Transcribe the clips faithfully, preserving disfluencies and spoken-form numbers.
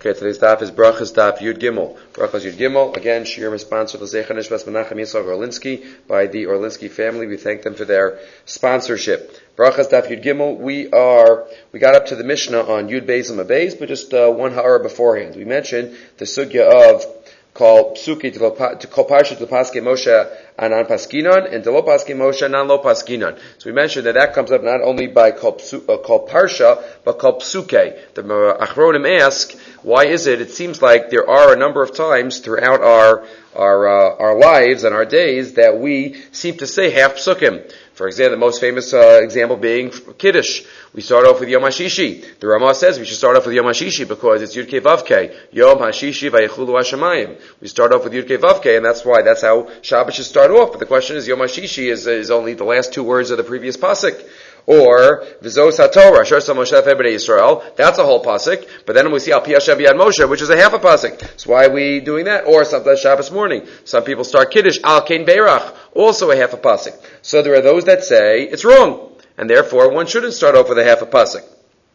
Okay, today's daf is Brachas Daf Yud Gimel. Brachas Yud Gimel. Again, Shiurim is sponsored L'Zecha Nishmas Menachem Yitzchak Orlinsky by the Orlinsky family. We thank them for their sponsorship. Brachas Daf Yud Gimel. We are we got up to the Mishnah on Yud Beis and Mabeis, but just uh, one ha'ara beforehand. We mentioned the sugya of called Psuki to call Parsha to Paske Moshe Anan Paskinon and to Lo Paske Moshe Anan Lo Paskinon. So we mentioned that that comes up not only by called uh, Parsha but called Psuke. The Achronim ask, why is it? It seems like there are a number of times throughout our our uh, our lives and our days that we seem to say half Psukim. For example, the most famous uh, example being Kiddush. We start off with Yom HaShishi. The Ramah says we should start off with Yom HaShishi because it's Yud Kei Vav Kei. Yom HaShishi Vayechulu HaShamayim. We start off with Yud Kei Vav Kei, and that's why, that's how Shabbat should start off. But the question is, Yom HaShishi is, is only the last two words of the previous pasuk. Or V'zos HaTorah, Asher Sam Moshe B'nei Yisrael. That's a whole pasuk. But then we see Al Pi Hashem B'Yad Moshe, which is a half a pasuk. So why are we doing that? Or sometimes Shabbos morning. Some people start Kiddush Al Kein Beirach, also a half a pasuk. So there are those that say it's wrong, and therefore one shouldn't start off with a half a pasuk.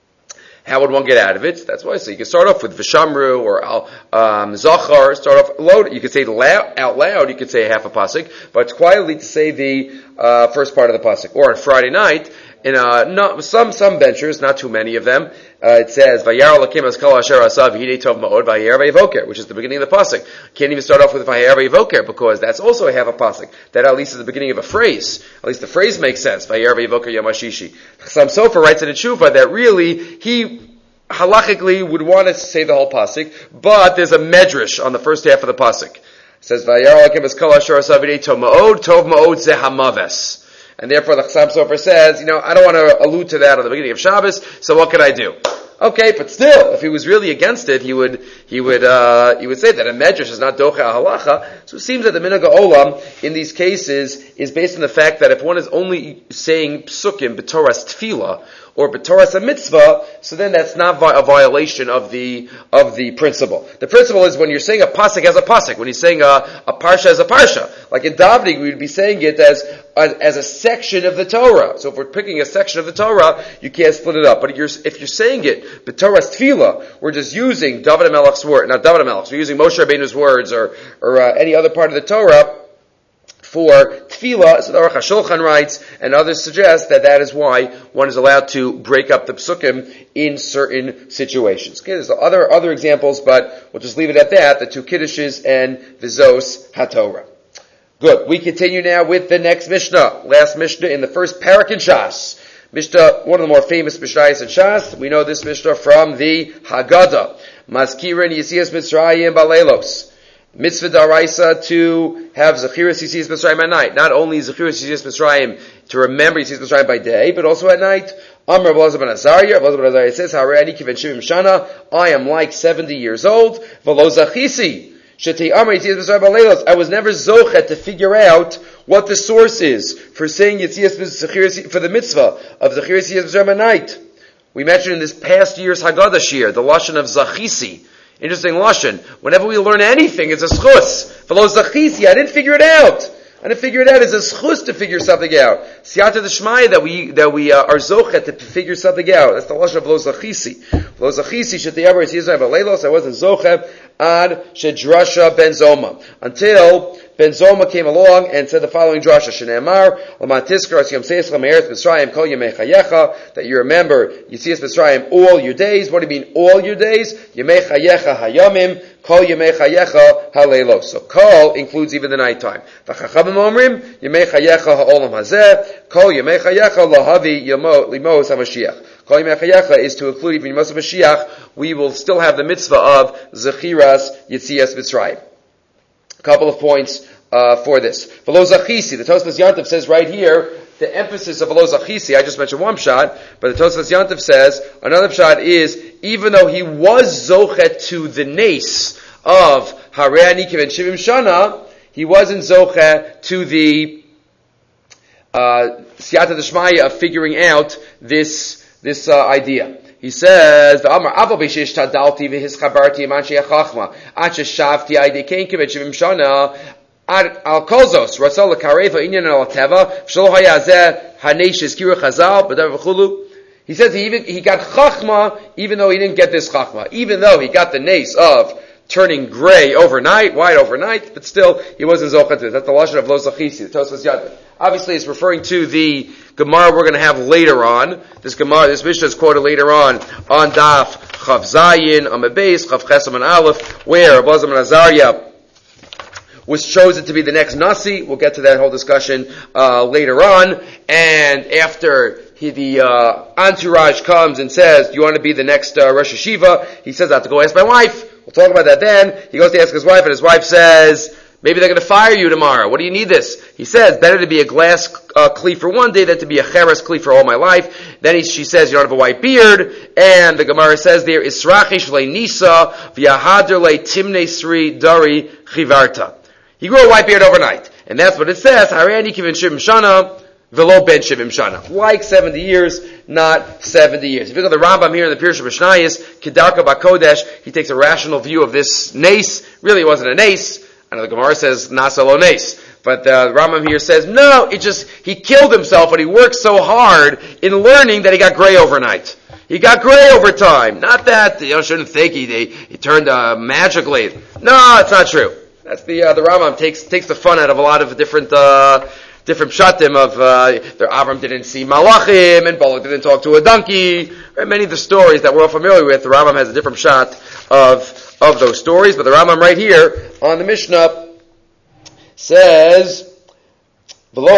How would one get out of it? That's why. So you can start off with Vishamru or Al um, Zachar. Start off loud. You could say loud, out loud. You could say a half a pasuk, but quietly to say the uh, first part of the pasuk. Or on Friday night, in uh, not, some some benchers, not too many of them, uh, it says Vayar Lakim Askal Asher Asav Hidei Tov Ma'od Vayar Vayvoker, which is the beginning of the pasuk. Can't even start off with Vayar Vayvoker because that's also a half a pasuk. That at least is the beginning of a phrase. At least the phrase makes sense. Vayar Vayvoker Yom HaShishi. Chassam Sofer writes in a tshuva that really he halachically would want to say the whole pasuk, but there's a medrash on the first half of the pasuk. It says Vayar Lakim Askal Asher Asav Hidei Tov Ma'od Tov Ma'od Zeh Hamaves. And therefore the Chassam Sofer says, you know, I don't want to allude to that on the beginning of Shabbos, so what can I do? Okay, but still, if he was really against it, he would, he would, uh, he would say that a medrash is not doche halacha. So it seems that the minhag olam in these cases is based on the fact that if one is only saying psukim b'toras tefillah, or b'toras a mitzvah, so then that's not vi- a violation of the of the principle. The principle is when you're saying a pasuk as a pasuk, when you're saying a, a parsha as a parsha. Like in davening, we would be saying it as, as as a section of the Torah. So if we're picking a section of the Torah, you can't split it up. But if you're, if you're saying it b'toras tefillah, we're just using David HaMelech's word, not David HaMelech's, we're using Moshe Rabbeinu's words or or uh, any other part of the Torah for tefillah. So the Aruch HaShulchan writes, and others suggest that that is why one is allowed to break up the psukim in certain situations. Okay, there's other other examples, but we'll just leave it at that, the two kiddushes and V'zos HaTorah. Good. We continue now with the next Mishnah. Last Mishnah in the first parak in Shas. Mishnah, one of the more famous Mishnayos in Shas. We know this Mishnah from the Haggadah. Maskirin Yitzias Mitzrayim Balelos. Mitzvah daraisa to have Zechiras Yitzias Mitzrayim at night. Not only Zechiras Yitzias Mitzrayim to remember Yitzias Mitzrayim by day, but also at night. Amr Abelazar ben Azariah. Abelazar ben Azariah says, Harei kiven shivim shana. I am like seventy years old. V'lo zachisi. Shetei Amr Yitzias Mitzrayim b'leilos. I was never zochet to figure out what the source is for saying Yitzias Mitzrayim, for the mitzvah of Zechiras Yitzias Mitzrayim at night. We mentioned in this past year's Haggadah Shir, the lashon of zachisi. Interesting lashon. Whenever we learn anything, it's a schus. V'lo zachisi, I didn't figure it out. I didn't figure it out. It's a schus to figure something out. Siyata d'shmaya that we that we uh, are zochet to figure something out. That's the lashon of v'lo zachisi. V'lo zachisi shetiyavor yitzizay b'leilos. I wasn't zochet ad shedrasha ben zoma until Ben Zoma came along and said the following drasha: Shneimar l'matiskar as yom seis l'me'eretz Mitzrayim kol yemei chayecha, that you remember Yitzias Mitzrayim all your days. What do you mean all your days? Yemei chayecha hayamim kol yemei chayecha haleilos. So kol includes even the nighttime. V'chachamim omrim yemei chayecha ha'olam hazeh kol yemei chayecha lahavi limos hamashiach. Kol yemei chayecha is to include even Yemos Mashiach. We will still have the mitzvah of Zechiras Yitzias Mitzrayim. A couple of points uh, for this. V'lo zachisi, the Tosfos Yantav says right here, the emphasis of v'lo zachisi, I just mentioned one pshat, but the Tosfos Yantav says, another pshat is, even though he was zochet to the nace of Harei ani kiven shivim shana, he wasn't zochet to the siyata d'shmaya of figuring out this, this uh, idea. He says, the Amar Avo Beishish Tadalti v'Hischabarti Manshi Achachma Acha Shavti Aide Kein Kivit Shivim Shana Al Kolzos Rasol Kareva Inyan Al Teva V'Shlo Hayazeh Hanesh Eskira Chazal B'Dav V'Chulu. He says he even he got chachma, even though he didn't get this chachma. Even though he got the nace of turning gray overnight, white overnight, but still he wasn't zochah to it. That's the lashon of lo zachisi, the Tosfos Yad. Obviously, it's referring to the Gemara we're going to have later on. This Gemara, this Mishnah is quoted later on on Daf Chav Zayin, Amud Beis, Chav Chesam and Aleph, where Abba Zalman Azariah was chosen to be the next Nasi. We'll get to that whole discussion uh, later on. And after he, the uh, entourage comes and says, "Do you want to be the next uh, Rosh Hashiva?" He says, "I have to go ask my wife." We'll talk about that then. He goes to ask his wife, and his wife says, "Maybe they're going to fire you tomorrow. What do you need this?" He says, "Better to be a glass uh, kli for one day than to be a cheres kli for all my life." Then he, she says, "You don't have a white beard." And the Gemara says there, "Israchish le nisa v'yahader le timne sri dari chivarta." He grew a white beard overnight. And that's what it says, Harani kivin shivim shana, velo ben shivim shana. Like seventy years, not seventy years. If you look at the Rambam here in the Pirush Mishnayos, Kedarka Bakodesh, he takes a rational view of this nace. Really, it wasn't a nace. I know the Gemara says, Nasa lo nace. But uh, the Rambam here says, no, it just, he killed himself, but he worked so hard in learning that he got gray overnight. He got gray over time. Not that, you know, shouldn't think he, he, he turned uh, magically. No, it's not true. That's the uh, the Rambam takes takes the fun out of a lot of different uh, different pshatim of uh, the Avram didn't see malachim and Balak didn't talk to a donkey. Right? Many of the stories that we're all familiar with, the Rambam has a different shot of of those stories. But the Rambam right here on the Mishnah says, "V'lo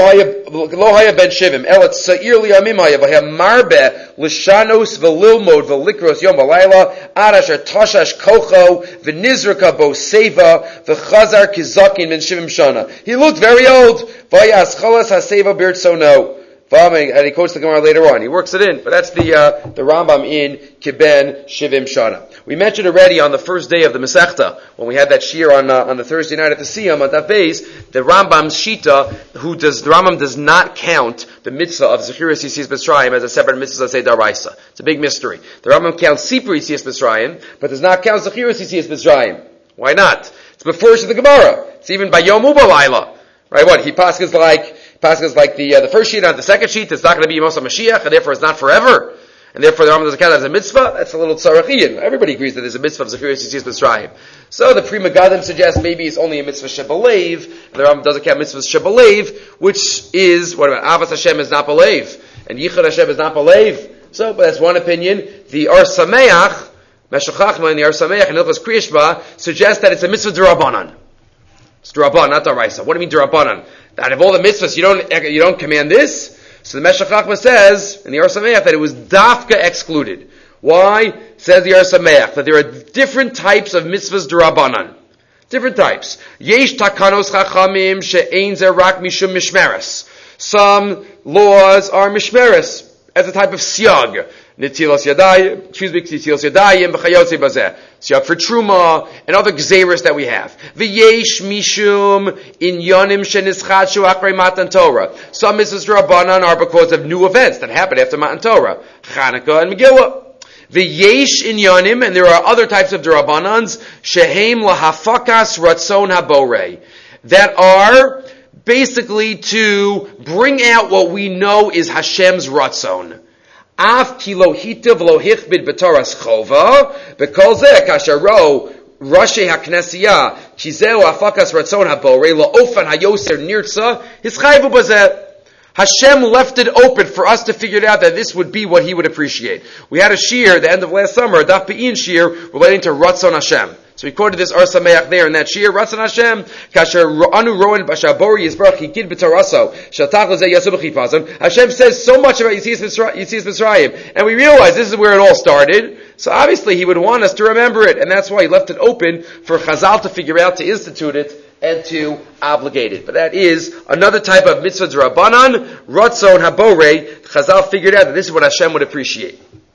haya ben shivim elat sa'ir liyamimaya v'hamarbe l'shanos v'lilmod v'likros yom v'layla arash tashash kocho v'nizraka bo seva v'chazar kizakin ben shivim shana." He looked very old. V'yas chalas haseva birtsono. And he quotes the Gemara later on. He works it in, but that's the uh, the Rambam in Kiben Shivim Shana. We mentioned already on the first day of the Masechta, when we had that shir on uh, on the Thursday night at the Siyam on Daf Beis, the Rambam's Shita, who does the Rambam does not count the mitzvah of Zechiras Yitzias Mitzrayim as a separate mitzvah say Daraisa. It's a big mystery. The Rambam counts Sipur Yitzias Mitzrayim, but does not count Zechiras Yitzias Mitzrayim. Why not? It's before the Gemara. It's even by Yom Ubalayla. Right? What he passes like. Passes like the uh, the first sheet, not the second sheet. It's not going to be Yemos HaMashiach, and therefore it's not forever. And therefore the Rambam doesn't count as a mitzvah. That's a little tzarachian. Everybody agrees that there's a mitzvah of Zechiras Yitzias Mitzrayim. So the Pri Megadim suggests maybe it's only a mitzvah shebalev. The Rambam doesn't count mitzvahs shebalev, which is, what about, Avas Hashem is not balev, and Yichud Hashem is not balev. So, but that's one opinion. The Or Sameach, Meshech Chachma, and the Or Sameach, and Hilchos Kriyashma, suggest that it's a mitzvah d'Rabbanan. It's d'Rabbanan, not d'Oraisa. What do you mean d'Rabbanan? That of all the mitzvahs, you don't you don't command this. So the Meshech Chachma says in the Or Sameach that it was dafka excluded. Why? Says the Or Sameach that there are different types of mitzvahs d'Rabbanan. Different types. Yesh takanos chachamim she'ein ze rak mishum mishmeres. Some laws are mishmeres as a type of siyag. Nitilos yadayim, excuse me, nitilos yadayim, b'chayotze bazeh. Siyag for truma, and other gzeiros that we have. V'yesh mishum inyanim shenischadshu achrei matan Torah. Some mitzvahs d'Rabbanan are because of new events that happened after Matan Torah. Chanukah and Megillah. V'yesh inyanim, and there are other types of d'Rabbanans, shehem lahafakas ratzon haborei, that are basically to bring out what we know is Hashem's ratzon. Af kilo hitav lo hichbid b'toras chova because zeh kasharo Rashi haknesiya kizeu afakas ratzon haborei lo ofan hayoser nirtza hischayvu bazeh. Hashem left it open for us to figure out that this would be what He would appreciate. We had a shir at the end of last summer, a Daf Be'in shir relating to Ratzon Hashem. So we quoted this Or Sameach there in that shir. Ratzon Hashem, kasher anu roen b'shabori yisbarach hikid b'taraso shatach l'zeh yasu b'chipazon. Hashem says so much about Yitzias Mitzrayim, and we realize this is where it all started. So obviously He would want us to remember it, and that's why He left it open for Chazal to figure out, to institute it, and to obligate it. But that is another type of mitzvah d'Rabbanan, Ratzon Haborei. Chazal figured out that this is what Hashem would appreciate.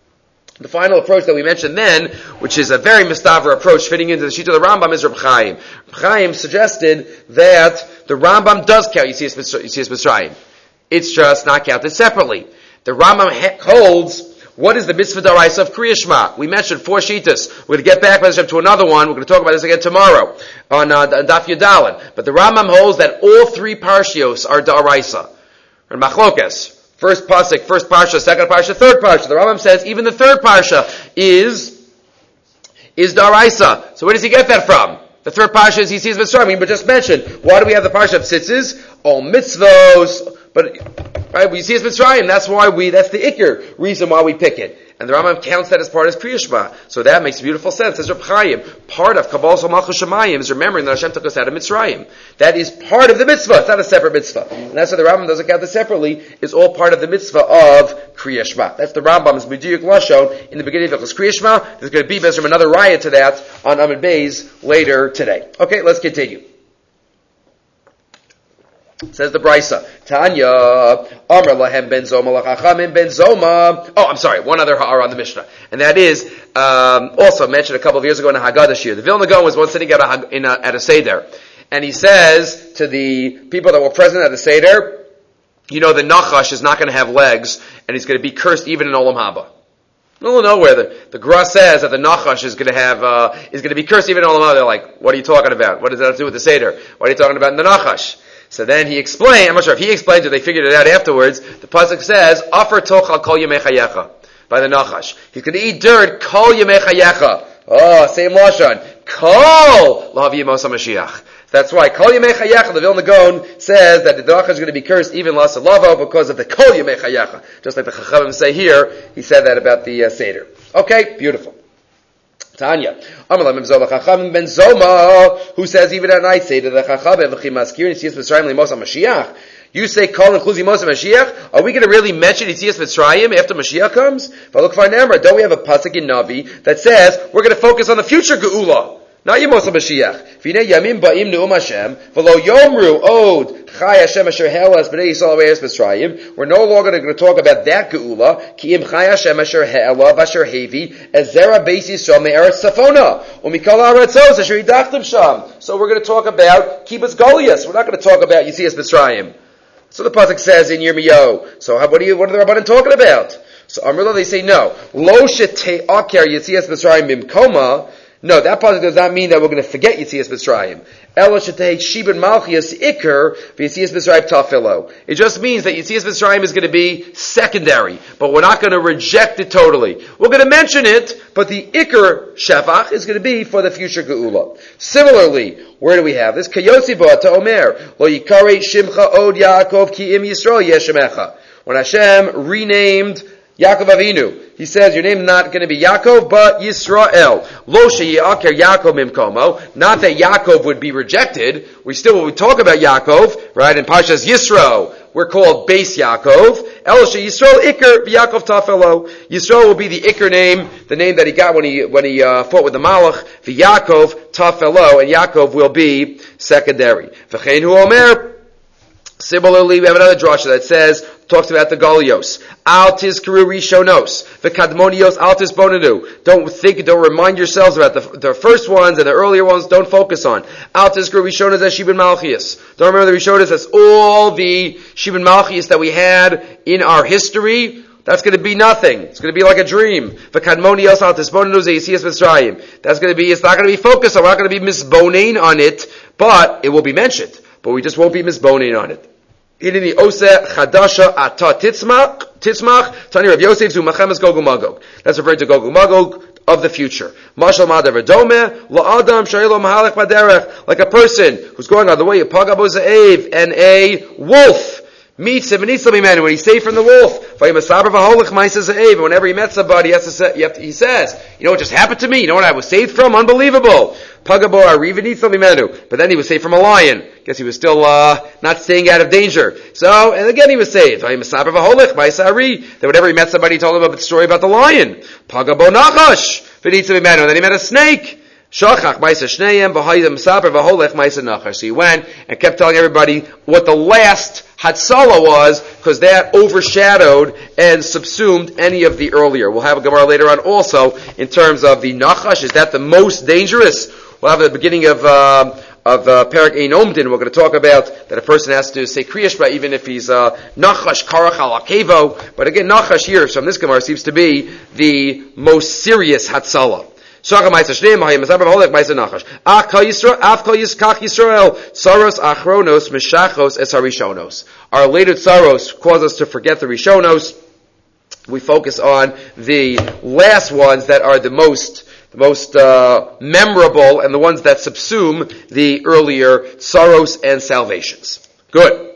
The final approach that we mentioned then, which is a very mistaver approach fitting into the sheet of the Rambam, is Reb Chaim. Reb Chaim suggested that the Rambam does count Yitzias Mitzrayim. It's just not counted separately. The Rambam holds, what is the mitzvah d'Oraisa of Kriya Shema? We mentioned four shitas. We're going to get back to another one. We're going to talk about this again tomorrow on uh, Daf Yudalin. But the Rambam holds that all three parshios are d'Oraisa. And machlokes. First pasuk, first parsha, second parsha, third parsha. The Rambam says even the third parsha is is daraisa. So where does he get that from? The third parsha is he sees Mitzrayim. We just mentioned. Why do we have the parsha of tzitzis? All mitzvos. But right, we see Mitzrayim. That's why we. That's the ikr reason why we pick it. And the Rambam counts that as part of Kriya Shema. So that makes beautiful sense. As Reb Chaim, part of Kabbalah Malchus Shemayim is remembering that Hashem took us out of Mitzrayim. That is part of the mitzvah. It's not a separate mitzvah. And that's why the Rambam doesn't count this separately. It's all part of the mitzvah of Kriya Shema. That's the Rambam's B'diyuk Lashon in the beginning of Kriya Shema. There's going to be Bezram another riot to that on Amud Beis later today. Okay, let's continue. Says the Brisa, Tanya, Amr lahem ben Zoma lachachamim ben Zoma. Oh, I'm sorry, one other ha'ara on the Mishnah. And that is, um, also mentioned a couple of years ago in a Haggadah Shir. The Vilna Gaon was once sitting at a, in a, at a Seder. And he says to the people that were present at the Seder, you know, the Nachash is not going to have legs, and he's going to be cursed even in Olam Haba. No, nowhere. The, the Gra says that the Nachash is going to have, uh, is going to be cursed even in Olam Haba. They're like, what are you talking about? What does that have to do with the Seder? What are you talking about in the Nachash? So then he explained, I'm not sure if he explained it, they figured it out afterwards. The pasuk says, Afer tochal kol yemei chayecha, by the Nachash. He's going to eat dirt, kol yemei chayecha. Oh, same lashon. Kol lahavi yemos HaMashiach. That's why kol yemei chayecha, the Vilna Gaon says that the Nachash is going to be cursed even lasa lavo because of the kol yemei chayecha. Just like the Chachamim say here, he said that about the uh, Seder. Okay, beautiful. Tanya, Amalam Zoma Chachamim ben Zoma, who says even at night say to the Chachamim v'chimaskir Yitzias Mitzrayim limos Mashiach. You say call includes Yimos Mashiach. Are we going to really mention Yitzias Mitzrayim after Mashiach comes? But look, don't we have a pasuk in Navi that says we're going to focus on the future Geula, not Yimos Mashiach? V'nei Yamim ba'im ne'um Hashem v'lo yomru od Chai Hashem asher he'elas b'nei Yisrael v'eres Mitzrayim. We're no longer going to talk about that Geula. Ki im Chai Hashem asher he'ela v'asher hevi ezera beis Yisrael me'eretz tzafona u'mikol ha'aratzos asher yidachtem sham. So we're going to talk about Kibbutz Goliath. We're not going to talk about Yitzias Mitzrayim. So the pasuk says in Yirmiyahu. So how, what are you? What are the Rabbanan talking about? So Amrullah they say no. Lo shete'aker Yitzias Mitzrayim bimkoma. No, that pasuk does not mean that we're going to forget Yitzias Mitzrayim. Elo shetei shibud malchias ikr v'Yitzias Mitzrayim tafilo. It just means that Yitzias Mitzrayim is going to be secondary, but we're not going to reject it totally. We're going to mention it, but the ikr shevach is going to be for the future geula. Similarly, where do we have this? Kayotzi bo ata omer lo yikare shimcha od Yaakov ki im Yisrael yeshemecha. When Hashem renamed Yaakov Avinu, he says, your name is not going to be Yaakov, but Yisrael. Lo she'yaker Yaakov mimkomo. Not that Yaakov would be rejected. We still, when we talk about Yaakov, right, in Parshas Yisro, we're called Beis Yaakov. El she'Yisrael Iker Yaakov Tafelo. Yisrael will be the Iker name, the name that he got when he, when he, uh, fought with the Malach. The Yaakov Tafelo, and Yaakov will be secondary. V'chein hu omer. Similarly, we have another drasha that says, talks about the Golios. Al tizkaru rishonos. The kadmonios al tizbonanu. Don't think, don't remind yourselves about the, the first ones and the earlier ones. Don't focus on. Al tizkaru rishonos as Shibin Malchias. Don't remember the rishonos as all the Shibin Malchias that we had in our history. That's going to be nothing. It's going to be like a dream. The kadmonios al tizbonanu ze'yisias Mitzrayim. That's going to be, it's not going to be focused on, we're not going to be misbonain on it, but it will be mentioned. But we just won't be misboning on it. Hinini ose chadasha ata titzmach titzmach tani Rav Yosef zu machemes Gog uMagog. That's referring to Gog uMagog of the future. Mashal madav redome la adam shaylo mahalek baderech, like a person who's going on the way of pagabo ze'ev, and a wolf meets him and eats something, man. When he's saved from the wolf, whenever he met somebody, he, has to say, he says, you know what just happened to me? You know what I was saved from? Unbelievable. But then he was saved from a lion. Guess he was still uh, not staying out of danger. So, and again he was saved. Then whenever he met somebody, he told him about the story about the lion. And then he met a snake. So he went and kept telling everybody what the last Hatzalah was, because that overshadowed and subsumed any of the earlier. We'll have a Gemara later on also in terms of the Nachash. Is that the most dangerous? We'll have at the beginning of uh, of uh, Perek Ein Omdin. We're going to talk about that a person has to say Kriya Shema even if he's uh, Nachash Karach al Akevo. But again, Nachash here from this Gemara seems to be the most serious Hatzalah. Shachar Ma'aser Shneim, Mahayim Mesaber Holek Ma'aser Nachash. Ach Kol Yisrael, Af Kol Yiskach Yisrael, Tsaros Achronos Meshachos Es HaRishonos. Our later tsaros cause us to forget the Rishonos. We focus on the last ones that are the most the most uh, memorable and the ones that subsume the earlier tsaros and salvations. Good.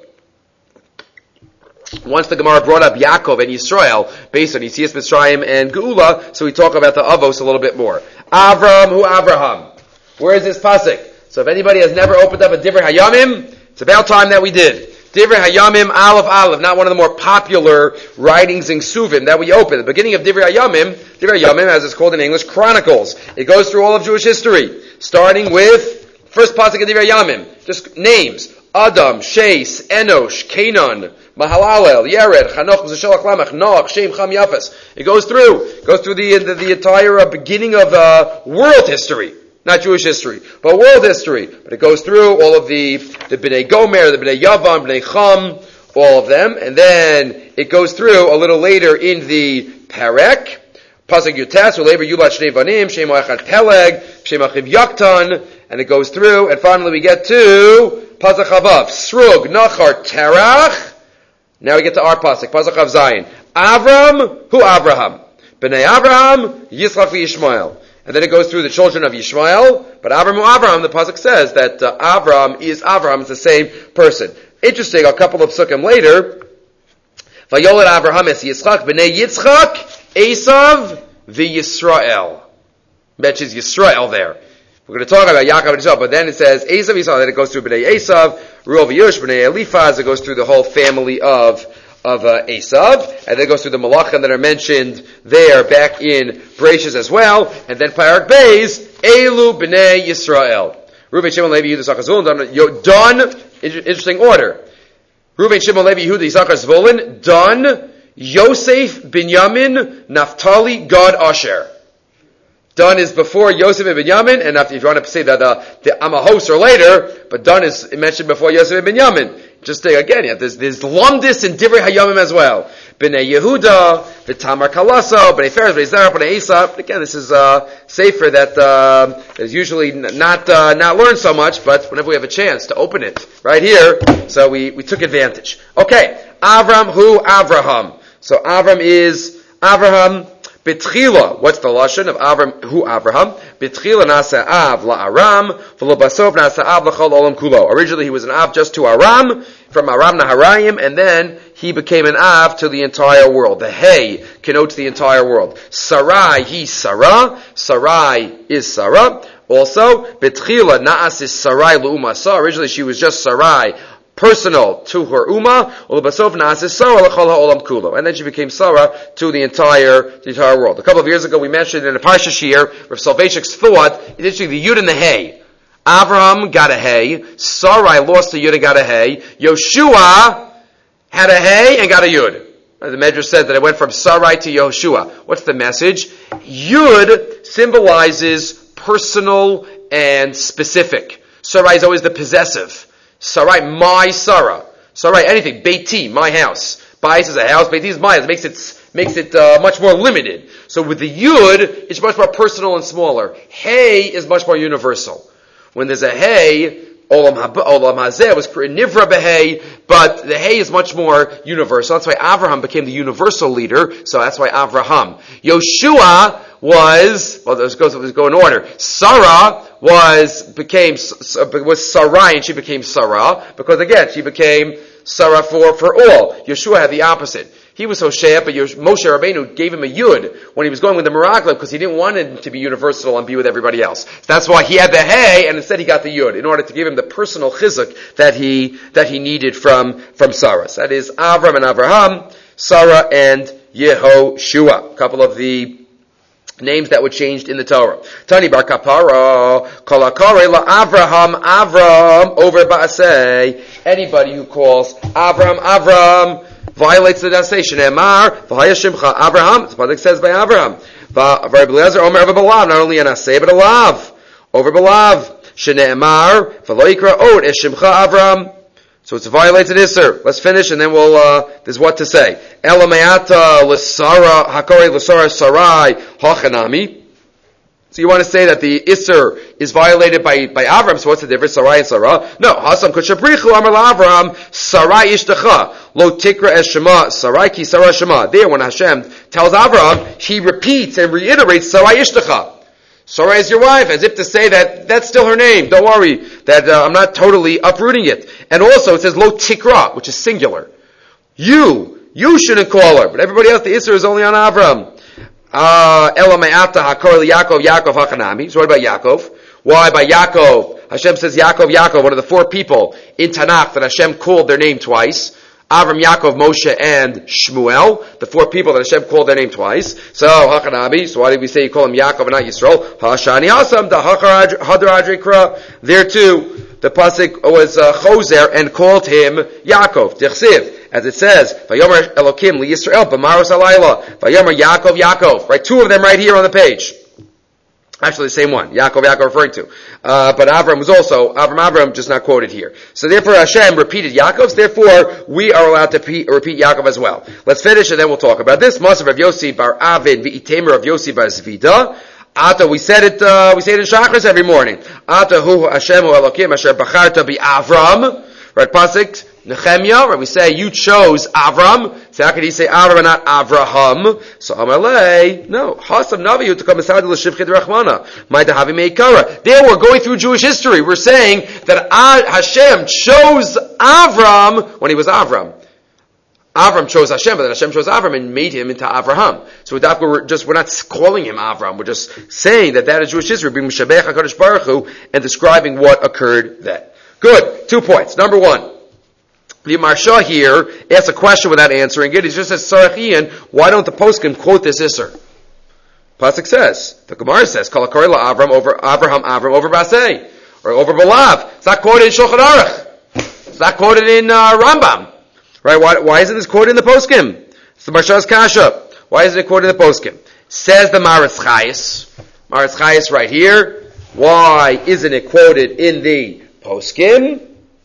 Once the Gemara brought up Yaakov and Yisrael based on Yitzias Mitzrayim and Geula, so we talk about the Avos a little bit more. Avram, who Avraham? Where is this pasuk? So if anybody has never opened up a Divrei Hayamim, it's about time that we did. Divrei Hayamim, Aleph Aleph, not one of the more popular writings in Suvim that we open. The beginning of Divrei Hayamim, Divrei Hayamim, as it's called in English, Chronicles. It goes through all of Jewish history, starting with first pasuk of Divrei Hayamim, just names: Adam, Sheis, Enosh, Canaan, Mahalalel, Yered, Chanoch, Zeshelach Lamech, Noach, Shem, Cham, Yafes. It goes through, it goes through the the, the entire uh, beginning of uh, world history. Not Jewish history, but world history. But it goes through all of the, the Bnei Gomer, the Bnei Yavam, Bnei Cham, all of them. And then it goes through a little later in the Perek, Pasuk Yutas, Ulever Yulat Shnei Vanim, Shem Echad Peleg, Shem Achiv Yaktan, and it goes through, and finally we get to Pasuk Chavav, Srug, Nachar, Terach. Now we get to our Pasuk, Pasuk Chav Zayin. Avram, who Avraham? Bnei Avraham, Yitzchak v'Yishmael. And then it goes through the children of Yishmael, but Avram who Avraham, the pasuk says that uh, Avram is Avraham, it's the same person. Interesting, a couple of psukim later, Vayolad Avraham es Yitzchak, b'nei Yitzchak, Esav v'Yisrael. Mentions Yisrael there. We're going to talk about Yaakov and Yisrael, but then it says Esav Yisrael, then it goes through b'nei Esav, Reuel v'Yush, b'nei Eliphaz, it goes through the whole family of of uh, Esav, and then it goes through the Malachim that are mentioned there back in Bereshis as well, and then Parak Beis, Elu B'nei Yisrael. Reuben, Shimon, Levi, Yehuda, Yisachar, Zvulun, done, interesting order. Reuben, Shimon, Levi, Yehuda, Yisachar, Zvulun, done, Yosef, Binyamin, Naphtali, Gad, Asher. Done is before Yosef and Binyamin, and if you want to say that uh, the Amahos are later, but done is mentioned before Yosef and Binyamin. Just uh, again, yeah, there's, there's Lumdis and Divrei Hayamim as well. B'nei Yehuda, V'tamar Kalaso, B'nei Feres, B'nei Zerah, B'nei Esav. Again, this is uh, safer that uh, is usually not uh, not learned so much, but whenever we have a chance to open it right here, so we, we took advantage. Okay, Avram, who Avraham? So Avram is Avraham. Betchila, what's the lashon of Avram? Who Avraham? Betchila nasa av la'aram, v'lo basov nasa av l'chol olam kulo. Originally, he was an av just to Aram, from Aram Naharayim, and then he became an av to the entire world. The hey connotes the entire world. Sarai, he Sarah. Sarai is Sarah. Also, Betchila naas is Sarai l'umasa. Originally, she was just Sarai, personal to her Ummah, and then she became Sarah to the entire the entire world. A couple of years ago, we mentioned in a Parsha Shir, Rav Soloveitchik's thought, it's interesting, the Yud and the Hey. Avraham got a Hey, Sarai lost the Yud and got a Hey, Yoshua had a Hey and got a Yud. The Medrash said that it went from Sarai to Yoshua. What's the message? Yud symbolizes personal and specific. Sarai is always the possessive. Sarai, my Sarah. Sarai, anything. Beiti, my house. Bais is a house. Beiti is my house. It makes it, makes it uh, much more limited. So with the Yud, it's much more personal and smaller. Hey is much more universal. When there's a Hey, Olam Hazeh was Nivra Behei, but the Hey is much more universal. That's why Avraham became the universal leader, so that's why Avraham. Yoshua was, well, let's go, let's go in order. Sarah was, became, was Sarai, and she became Sarah, because again, she became Sarah for, for all. Yeshua had the opposite. He was Hosea, but Moshe Rabbeinu gave him a Yud when he was going with the Meraglim, because he didn't want him to be universal and be with everybody else. So that's why he had the Hey, and instead he got the Yud, in order to give him the personal chizuk that he, that he needed from, from Sarah. So that is Avram and Avraham, Sarah and Yehoshua. A couple of the names that were changed in the Torah. Tani bar kapara, kol hakore la Avraham, Avram, over ba'aseh. Anybody who calls Avram, Avram, violates the destination. Emar, v'haya shimcha Avraham. The pasuk says by Avraham. V'Rabbi Eliezer omer over belav, not only an aseh but a lav, over belav. Shneemar, v'lo yikra od es shimcha Avram. So it's violated Isser. Let's finish and then we'll, uh, there's what to say. Elameata l'sara, hakore l'sara sarai, hachanami. So you want to say that the Isser is violated by, by Avram, so what's the difference? Sarai and Sarah? No. Hasam Kutshabrichu Amar Avram, Sarai Ishtacha, Lo Tikra Es Shema, Sarai Ki Sarah Shema. There, when Hashem tells Avram, he repeats and reiterates Sarai Ishtacha. Sarai is your wife, as if to say that that's still her name. Don't worry, that uh, I'm not totally uprooting it. And also it says Lo Tikra, which is singular. You, you shouldn't call her, but everybody else, the Isser is only on Avram. Uh, Ela me'ata hakor Yaakov, Yaakov hachanami. So what about Yaakov? Why by Yaakov? Hashem says Yaakov, Yaakov, one of the four people in Tanakh that Hashem called their name twice. Avram, Yaakov, Moshe, and Shmuel, the four people that Hashem called their name twice. So, hachanabi, so why did we say you call him Yaakov and not Yisrael? Hashani Hasam, the Hadar Adrikra. There too, the pasuk was uh, Choser and called him Yaakov. Tichsiv. As it says, Vayomer Elokim li Yisrael b'maros halayla. Vayomer Yaakov, Yaakov. Right, two of them right here on the page. Actually, the same one. Yaakov, Yaakov referring to. Uh, but Avram was also, Avram, Avram, just not quoted here. So therefore Hashem repeated Yaakov's, therefore we are allowed to pe- repeat Yaakov as well. Let's finish and then we'll talk about this. Masav Rav Yossi bar Avin v'itemer Rav Yossi bar Zvida. Ata, we said it, uh, we say it in Shachris every morning. Ata hu Hashem hu Elokim asher bacharta bi Avram. Right, pasuk? Nehemiah, where we say, you chose Avram. So how can he say Avram and not Avraham? So Amalei, no. Hasam Navi to come aside to the Shivchid Rachmana. Maita Havi Meikara. There we're going through Jewish history. We're saying that Hashem chose Avram when he was Avram. Avram chose Hashem, but then Hashem chose Avram and made him into Avraham. So we're just, we're not calling him Avram. We're just saying that that is Jewish history. We're being Mishabech HaKadosh Baruch Hu and describing what occurred then. Good. Two points. Number one. The Marsha here asks a question without answering it. He just says, Sarachian, why don't the poskim quote this Isser? Pasuk says, the Gemara says, Kalakari la Avram over Avraham, Avram over Basei, or over Balav. It's not quoted in Shulchan Aruch. It's not quoted in uh, Rambam. Right? Why, why isn't this quoted in the poskim? It's the Marsha's Kasha. Why isn't it quoted in the poskim? Says the Maritz Chayes. Maritz Chayes right here. Why isn't it quoted in the poskim?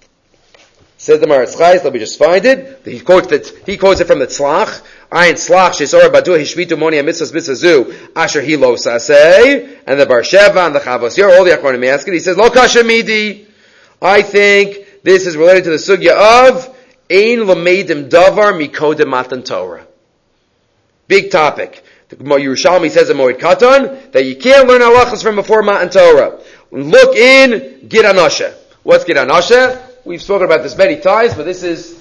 Says the Maritz Chayes, let me just find it. He quotes it, he quotes it from the Tzlach. Ayin Tzlach, Shesor Badu, Hishvitu Moni Amitzvos Mitzazu, Asher Hilo Sasei, and the Bar Sheva, and the Chavos Yor, all the Achronim ask it. He says, Lo Kasha Midi. I think this is related to the sugya of Ein Lamedim Davar Mikodem Matan Torah. Big topic. The Yerushalmi says in Moed Katan, that you can't learn halachas from before Matan Torah. Look in Gid Anashe. What's Gid Anashe? We've spoken about this many times, but this is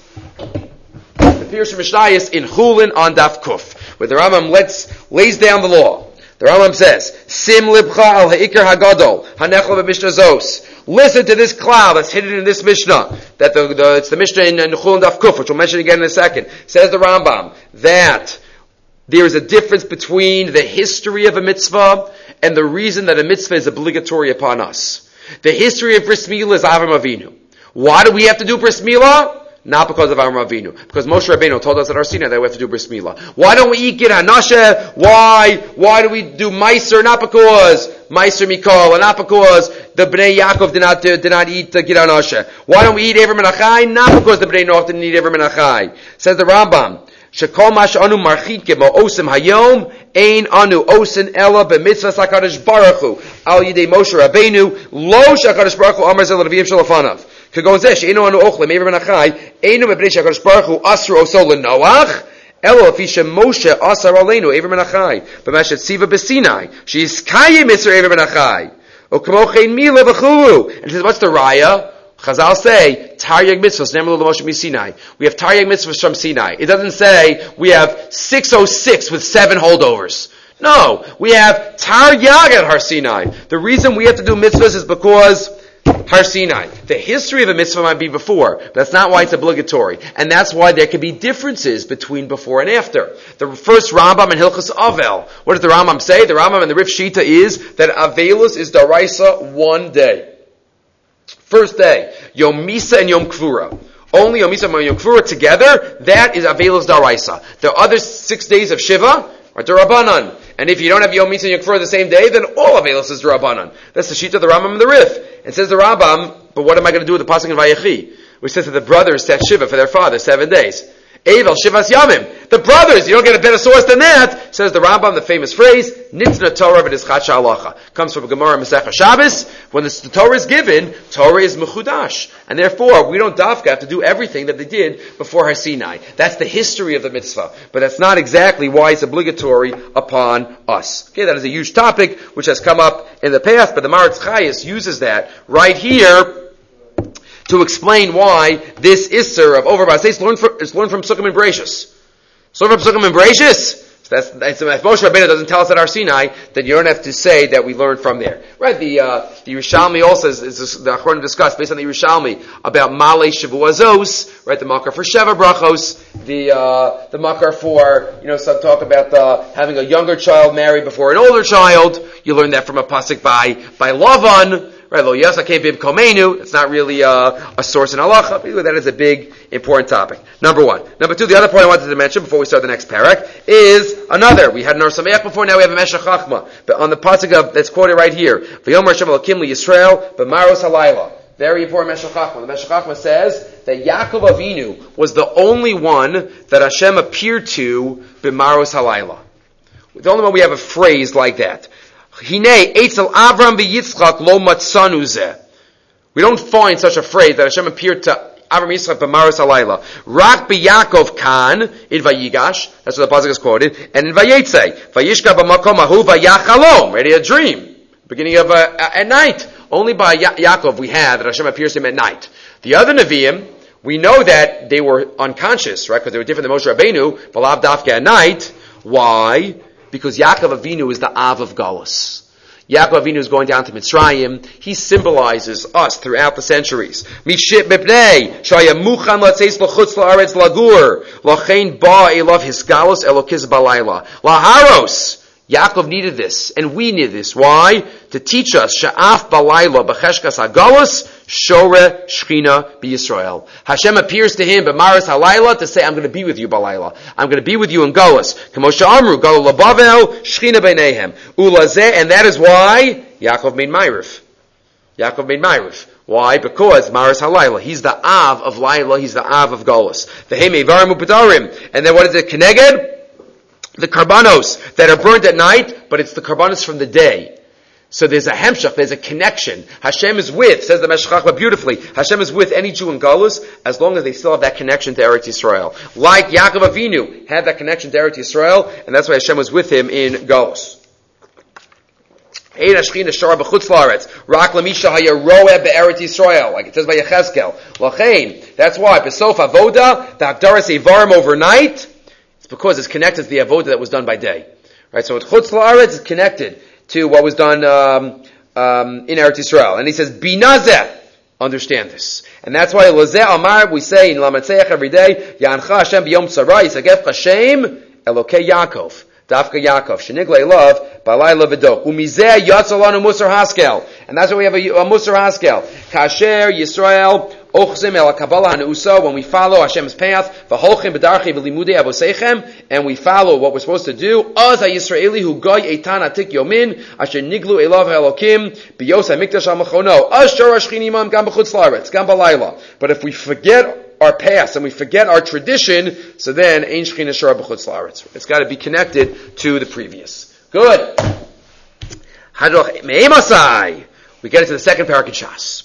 the Pirush Mishnayos in Chulin on Daf Kuf, where the Rambam lets, lays down the law. The Rambam says, Sim libcha al ha'ikar hagadol, hanechol b'mishnah zos. Listen to this cloud that's hidden in this Mishnah. That the, the it's the Mishnah in, in Chulin Daf Kuf, which we'll mention again in a second. Says the Rambam, that there is a difference between the history of a mitzvah and the reason that a mitzvah is obligatory upon us. The history of Bris Milah is Avram Avinu. Why do we have to do Bris Milah? Not because of Avram Avinu. Because Moshe Rabbeinu told us at Har Sinai that we have to do Bris Milah. Why don't we eat Gid Hanashe? Why? Why do we do Meiser? Not because Meiser Mikol, and not because the Bnei Yaakov did not, did not eat the Gid Hanashe. Why don't we eat Ever Menachai? Not because the Bnei Noach didn't eat Ever Menachai. Says the Rambam, Shekol mash anu marchitke mo osim hayom ein anu osin ela b'mitzvah HaKadosh Baruch Hu al yidei Moshe Rabbeinu lo shakadosh Baruch Hu amar zel l'neviim shalafanav kagon zeh she'enu anu ochle me'ever menachai einu mebnei shakadosh Baruch Hu asru oso l'noach elo afi Moshe asar aleinu ever menachai b'mashet tziva b'sinai she's kayim isra ever menachai o kamo chen mila v'chulu. And he says, what's the raya? Chazal say, Taryag mitzvahs, Nemel Moshe Sinai. We have Taryag mitzvahs from Sinai. It doesn't say we have six oh six with seven holdovers. No, we have Taryag at Har Sinai. The reason we have to do mitzvahs is because Har Sinai. The history of a mitzvah might be before. But that's not why it's obligatory. And that's why there can be differences between before and after. The first Rambam in Hilchos Avel. What does the Rambam say? The Rambam in the Rif Shita is that Avelus is Daraisa one day. First day, Yom Misa and Yom Kvura. Only Yom Misa and Yom Kvura together, that is Avelus Daraisa. The other six days of Shiva are Darabanan. And if you don't have Yom Misa and Yom Kvura the same day, then all Avelus is Darabanan. That's the sheet of the Rambam and the Rif. It says the Rambam, but what am I going to do with the Pasuk in Vayechi? Which says that the brothers set Shiva for their father seven days. Evel Shivas Yamim. The brothers, you don't get a better source than that, says the Rambam, the famous phrase, Nitzna Torah v'nischat halacha. Comes from Gemara Masechah Shabbos. When the, the Torah is given, Torah is mechudash. And therefore, we don't dafka have to do everything that they did before Har Sinai. That's the history of the mitzvah. But that's not exactly why it's obligatory upon us. Okay, that is a huge topic which has come up in the past, but the Maharatz Chayes uses that right here to explain why this Isser of over Basei is learned from, is learned from Sukkim and Bereshis. So from Sukkim and Bereshis, so that's, that's, if Moshe Rabbeinu doesn't tell us at Har Sinai, then you don't have to say that we learned from there. Right, the, uh, the Yerushalmi also is, is the Achronim discussed, based on the Yerushalmi, about Malei Shavuazos, right, the Makar for Sheva Brachos, the, uh, the Makar for, you know, some talk about, uh, having a younger child marry before an older child. You learn that from a pasuk by, by Lavan. Right, lo yasakei bib komenu. It's not really uh, a source in halacha. That is a big, important topic. Number one. Number two, the other point I wanted to mention before we start the next parak is another. We had an Or Sameach before, now we have a Meshech Chachma. But on the pasuk of that's quoted right here, V'yomer Hashem Elokim liYisrael b'maros halayla. Very important Meshech Chachma. The Meshech Chachma says that Yaakov Avinu was the only one that Hashem appeared to b'maros halayla. The only one we have a phrase like that. Hine Eitzel Avram v'Yitzchak lo matzanu zeh. We don't find such a phrase that Hashem appeared to Avram Yitzchak b'maros halayla. Rak b'Yakov kan in Vayigash. That's what the pasuk is quoted. And in Vayetze, Vayishka b'makom ahu vayachalom. Ready, a dream, beginning of uh, at night. Only by ya- Yaakov we have that Hashem appears to him at night. The other Nevi'im, we know that they were unconscious, right? Because they were different than Moshe Rabbeinu, but lav dafka at night. Why? Because Yaakov Avinu is the Av of Galus. Yaakov Avinu is going down to Mitzrayim. He symbolizes us throughout the centuries. Mishit mipnei shaya muchan latzeis l'chutz la'aretz lagur lachein ba elav hisgalus elokiz balayla laharos. Yaakov needed this, and we need this. Why? To teach us, Sha'af balayla b'cheshkas hagalus, shore shchina b'Yisrael. Hashem appears to him b'maris halayla to say, I'm going to be with you balayla. I'm going to be with you in galus. K'moshe amru, galu labavel, shchina b'neihem. Ulazeh, and that is why Yaakov made Ma'ariv. Yaakov made Ma'ariv. Why? Because Maris Halayla. He's the Av of Laila. He's the Av of Galus. V'hei mevarim u'pedarim. And then what is it? Keneged? The karbanos that are burnt at night, but it's the karbanos from the day. So there's a hemshach, there's a connection. Hashem is with, says the Meshech Chachma beautifully, Hashem is with any Jew in Galus as long as they still have that connection to Eretz Yisrael. Like Yaakov Avinu had that connection to Eretz Yisrael, and that's why Hashem was with him in Galus. Like it says by Yechezkel. That's why, Besof Avoda, the Hagdaras Eivarim overnight, it's because it's connected to the avodah that was done by day, right? So Chutz La'aretz is connected to what was done um, um, in Eretz Yisrael, and he says Binazeh. Understand this, and that's why Lazeh Amar we say in Lamatzeach every day Yancha Hashem b'Yom Tzara Yisagef Hashem Elokei Yaakov Dafka Yaakov Shenigla Elav Balayla V'Dok Umizeh Yatzalanu Musar Haskel, and that's why we have a, a Musar Haskel Kasher Yisrael. When we follow Hashem's path, and we follow what we're supposed to do, but if we forget our past and we forget our tradition, so then it's got to be connected to the previous. Good. We get into the second parak in Shas.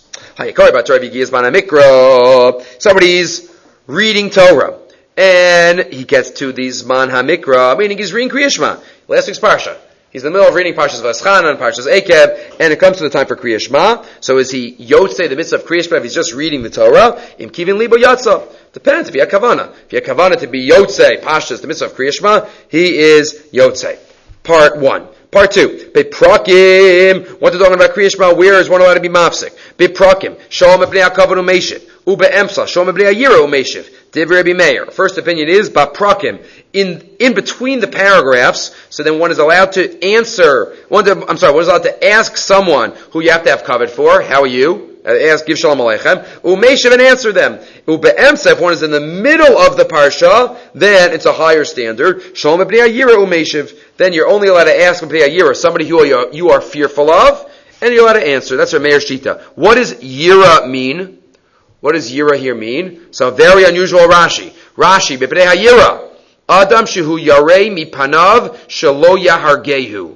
Somebody's reading Torah, and he gets to the Zman HaMikra, meaning he's reading Kriya Shema. Last week's Parsha. He's in the middle of reading Parshas Vaschana and Parshas Ekev, and it comes to the time for Kriya Shema. So is he Yotzei, the mitzvah of Kriya Shema, if he's just reading the Torah? Im Kivin Libo Yatza. Depends if he had Kavana. If he had Kavana to be Yotzei, Pashas, the mitzvah of Kriya Shema, he is Yotzei. Part one. Part two, Beprakim. What they're talking about Kriya Shema, where is one allowed to be mafsik? Beprakim. Shalom ebnei hakavod umeshiv. Ube emsa. Shalom ebnei hayira umeshiv. Divrei Rabbi Meir. First opinion is Baprakim. In in between the paragraphs, so then one is allowed to answer. One to, I'm sorry, one is allowed to ask someone who you have to have covered for. How are you? Uh, ask, give shalom aleichem. Umeshiv, and answer them. Ube emsa. If one is in the middle of the parsha, then it's a higher standard. Shalom ebnei hayira umeshiv. Then you're only allowed to ask B'nei Yira, somebody who you are, you are fearful of, and you're allowed to answer. That's our Meir Shita. What does Yira mean? What does Yira here mean? So very unusual Rashi. Rashi, B'pnei hayira. Adam shehu yarei mipanav shelo yahargehu.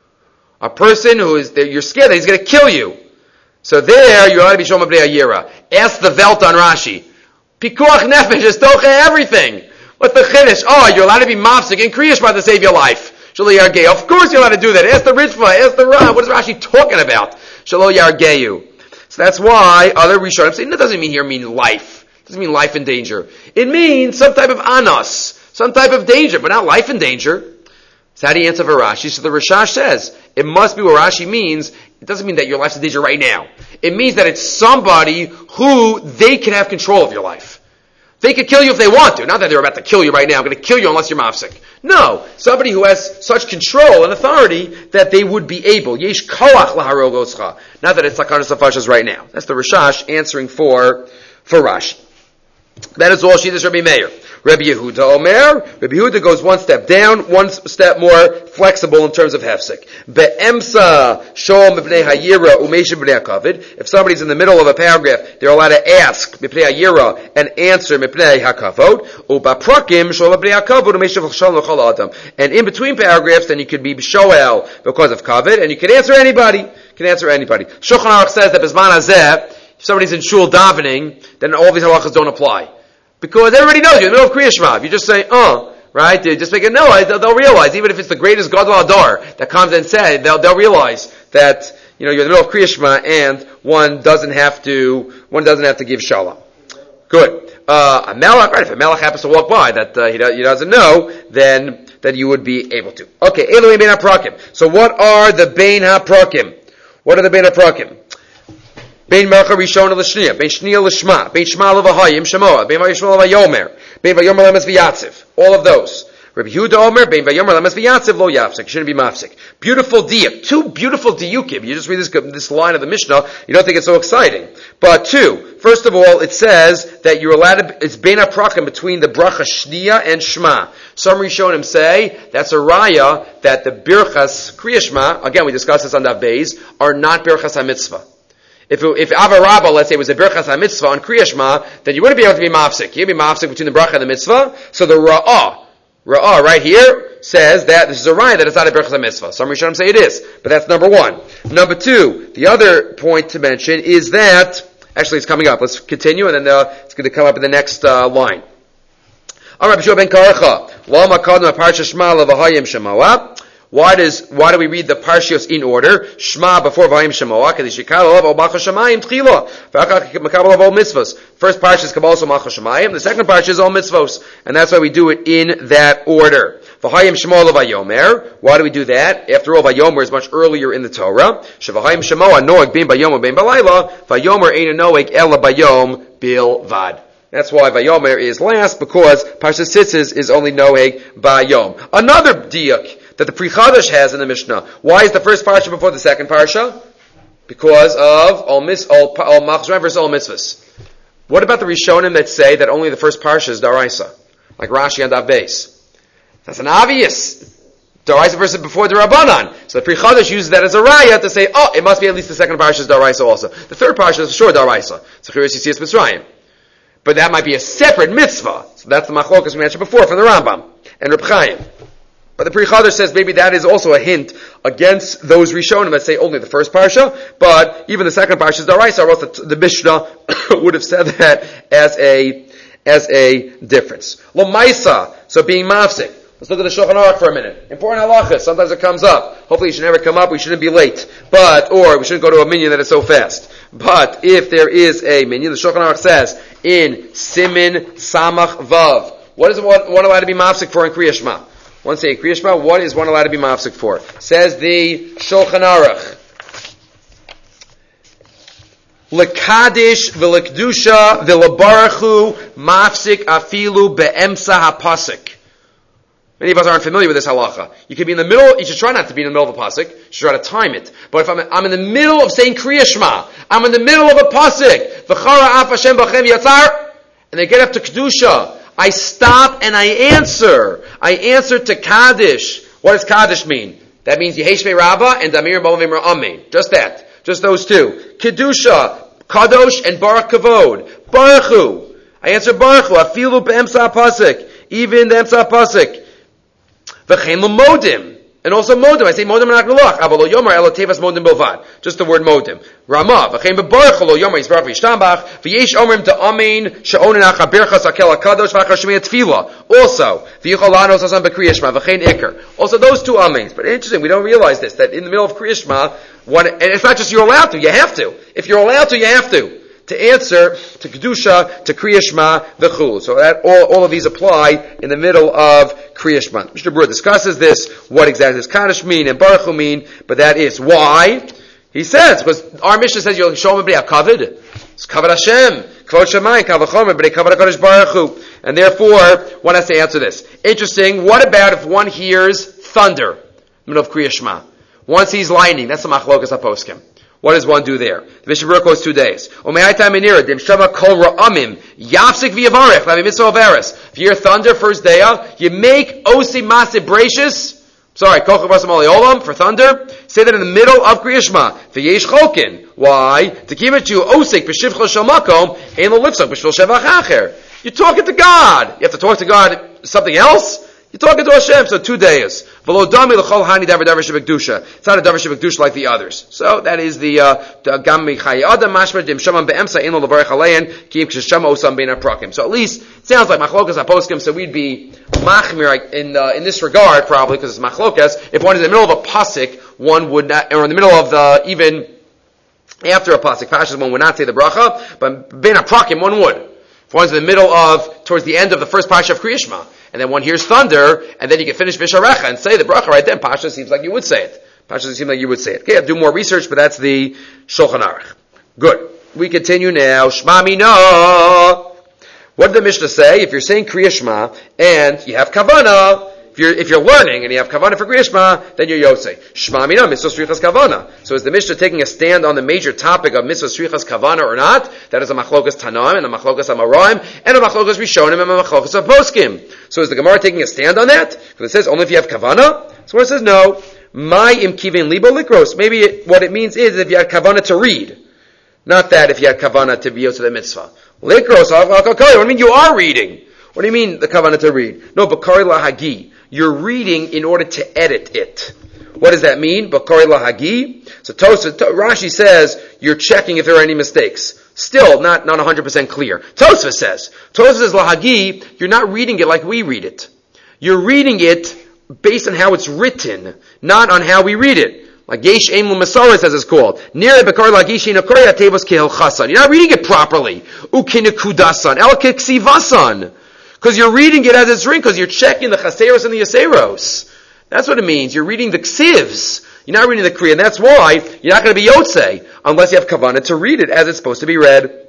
A person who is, you're scared that he's going to kill you. So there, you're allowed to be shom b'nei hayira. Ask the Velt on Rashi. Pikuach nefesh is toche everything. What's the chiddush? Oh, you're allowed to be mafsik and kriyish to save your life. Shelo yargehu. Of course you're allowed to do that. Ask the Ritva, ask the Rav. What is Rashi talking about? Shelo yargehu. So that's why other Rishonim say, that doesn't mean here mean life. It doesn't mean life in danger. It means some type of anas. Some type of danger, but not life in danger. So how do you answer for Rashi? So the Rishash says, it must be what Rashi means. It doesn't mean that your life's in danger right now. It means that it's somebody who they can have control of your life. They could kill you if they want to. Not that they're about to kill you right now. I'm going to kill you unless you're mafsik. No. Somebody who has such control and authority that they would be able. Yesh koach laharog oscha. Not that it's sakanas hafashas right now. That's the Rishash answering for, for Rashi. That is all Shidduch Rabbi Meir. Rabbi Yehuda Omer. Rabbi Yehuda goes one step down, one step more flexible in terms of hefsek. Be'emsa shom mipnei hayira umeisha b'nei hakavid. If somebody's in the middle of a paragraph, they're allowed to ask mipnei hayira and answer mipnei hakavod. U'baprakim shom mipnei hakavod umeisha v'chshalom l'chol adam. And in between paragraphs, then you could be b'shoel because of kavod, and you can answer anybody. You can answer anybody. Shulchan Aruch says that b'zman hazeh, if somebody's in shul davening, then all these halachas don't apply. Because everybody knows you in the middle of Kriya Shema. If you just say, uh, right? They just make it, no, they'll, they'll realize, even if it's the greatest Gadol Adar that comes and says, they'll, they'll realize that, you know, you're in the middle of Kriya Shema and one doesn't have to, one doesn't have to give Shalom. Good. Uh, a Melech, right, if a Melech happens to walk by that, uh, he, do, he doesn't know, then, that you would be able to. Okay, Elohim Bein HaPrakim. So what are the Bein HaPrakim? What are the Bein HaPrakim? Bein Mercha Rishon L'Shniya, Bein Shniya L'Shma, Bein Shma L'Vahayim Shemoa, Bein Vayishma L'Vayomer, Bein Vayomer Lemes V'Yatziv. All of those. Rabbi Yehuda Omer, Bein Vayomer Lemes V'Yatziv Lo Yafsik. Shouldn't be mafsik. Beautiful diuk. Two beautiful diukim. You just read this, this line of the Mishnah, you don't think it's so exciting. But two, first of all, it says that you're allowed to, it's Bein HaPrakim between the bracha Shniya and Shma. Some Rishonim say that's a raya that the birchas Kriya Shema, again we discussed this on Daf Beis, are not birchas HaMitzvah. If it, if Avarabba, let's say, was a Birchas HaMitzvah on Kriya Shema, then you wouldn't be able to be mafsik. You'd be mafsik between the bracha and the mitzvah. So the Ra'ah, Ra'ah right here says that this is a raya that it's not a Birchas HaMitzvah. Some Rishonim say it is, but that's number one. Number two, the other point to mention is that, actually it's coming up, let's continue and then uh, it's going to come up in the next uh, line. Amar Rabbi Shua ben Karacha, Lama Kadma Parsha Shema L'Vahayim Shemoah. Why does, why do we read the Parshios in order? Shema before Vayim Shemoah, Kaddish Yikal Olav Malcha Shemayim Tchila. V'achar Makabel of all mitzvos. First Parsha is Kabbalah Malcha Shemayim. The second Parsha is all mitzvos. And that's why we do it in that order. V'hayim Shemoah Vayomer. Why do we do that? After all, Vayomer is much earlier in the Torah. Shevahayim Shemoah Noeg Bein Bayom Bein Balayla. Vayomer Ein Noeg Ela Bayom Bilvad. That's why Vayomer is last, because Parsha Tzitzis is only Noeg Bayom. Another diuk that the Pri Chadash has in the Mishnah. Why is the first parsha before the second parsha? Because of all mis all all machzor versus all mitzvahs. What about the Rishonim that say that only the first parsha is daraisa, like Rashi and Daf Beis? That's an obvious daraisa versus before the Rabbanan. So the Pri Chadash uses that as a raya to say, oh, it must be at least the second parsha is daraisa also. The third parsha is for sure daraisa. Zechiris Yitzias Mitzrayim. But that might be a separate mitzvah. So that's the machlokas we mentioned before from the Rambam and Reb Chaim. But the Pri Chadash says maybe that is also a hint against those Rishonim that say only the first parsha, but even the second parsha is daraisa, or else the, the Mishnah would have said that as a as a difference. L'maisa, so being mafsik. Let's look at the Shulchan Aruch for a minute. Important halachas. Sometimes it comes up. Hopefully it should never come up. We shouldn't be late. But, or we shouldn't go to a minyan that is so fast. But if there is a minyan, the Shulchan Aruch says in Simin Samach Vav, what is one, one allowed to be mafsik for in Kriya Shema? One say Kriya Shema, what is one allowed to be mafsik for? Says the Shulchan Aruch. L'kadish v'l'kedusha v'l'barachu mafsik afilu be'emsa ha'pasik. Many of us aren't familiar with this halacha. You could be in the middle, you should try not to be in the middle of a pasuk, you should try to time it. But if I'm, I'm in the middle of saying Kriya Shema, I'm in the middle of a pasuk, v'chara af Hashem b'chem yatzar, and they get up to Kedusha, I stop and I answer. I answer to Kaddish. What does Kaddish mean? That means Yehesh Me Rabbah and Damir B'Avim Amen. Just that. Just those two. Kedusha, Kadosh, and Barak Kavod. Baruchu. I answer Baruch Hu, afilu be'emsa pasuk, even the emsa pasuk. V'chein l'modim. And also modim. I say modim and aknulach. Avalo yomar elo tevas modim bilvad. Just the word modim. Rama. V'chein bebaruch lo yomar yisbarach v'yishtambach. V'yesh omrim to amein she'onin acha birchas akel hakadosh v'achar shemei tefillah. Also, v'yichol lanos asan b'Kriyas Shema v'chein ikar. Also those two amens. But interesting, we don't realize this, that in the middle of Kriyas Shema, one, and it's not just you're allowed to, you have to. If you're allowed to, you have to. To answer to Kedusha, to Kriyas Shema, the Chul. So that all, all of these apply in the middle of Kriyas Shema. Mister Brewer discusses this, what exactly does Kaddish mean and Baruch Hu mean, but that is why. He says, because our Mishnah says you'll show him b'nei kavod. It's kavod Hashem, kavod Shemayim, kavod Chomer, b'nei kavod HaKadosh Baruch Hu. And therefore, one has to answer this. Interesting, what about if one hears thunder in the middle of Kriyas Shema? One sees lightning, that's the machlokas haposkim. What does one do there? The Mishnah Berurah goes two days. If you hear thunder first day, you make osi maseh bracious. Sorry, for say that in the middle of Kriyas Shema. V'yesh cholkin. Why? To keep it to osik b'shivcha shel makom ein lo lifsak b'shvil shevach acher. You're talking to God. You have to talk to God something else? You're talking to Hashem, so two days. It's not a davar shebekdusha like the others. So that is the gam michai adam mashma dim shamam beemsa ein lo levarich alein ki im ksheshama osam bein haprakim. So at least it sounds like machlokas haposkim. So we'd be machmir in uh, in this regard probably because it's machlokas. If one is in the middle of a pasuk, one would not, or in the middle of the even after a pasuk, pashas one would not say the bracha, but bein haprakim one would. If one's in the middle of towards the end of the first parsha of Kriyas Shema. And then one hears thunder, and then you can finish Visharecha and say the bracha right then. Pasha seems like you would say it. Pasha seems like you would say it. Okay, I'll do more research, but that's the Shulchan Aruch. Good. We continue now. Shema mina. What did the Mishnah say? If you're saying Kriyas Shema, and you have Kavana, if you're, if you're learning, and you have Kavana for Kriyas Shema, then you're Yosei. Shema mina, mitzvah srichas Kavana. So is the Mishnah taking a stand on the major topic of mitzvah srichas Kavana or not? That is a machlokas Tanaim, and a machlokas Amoraim, and a machlokas Rishonim, and a machlokas Poskim. So is the Gemara taking a stand on that? Because it says only if you have Kavana? So it says no. My im kivin libo likros. Maybe it, what it means is if you had Kavana to read. Not that if you had Kavana to be Yosei the mitzvah. Likros, what do you mean you are reading? What do you mean the Kavana to read? No, Bakari lahagi. You're reading in order to edit it. What does that mean? Bakari lahagi. So Tosfos, Rashi says you're checking if there are any mistakes. Still not, not one hundred percent clear. Tosfos says, Tosfos says lahagi, you're not reading it like we read it. You're reading it based on how it's written, not on how we read it. Like Yesh Eim L'Masaris as it's called. Nire Bakari lahagi sheina korea tevos kehil chasan. You're not reading it properly. Ukinekudasan. El keksivasan. Because you're reading it as it's written, because you're checking the chaseros and the yaseros. That's what it means. You're reading the ksivs. You're not reading the kriya, and that's why you're not going to be yotzei unless you have kavanah to read it as it's supposed to be read.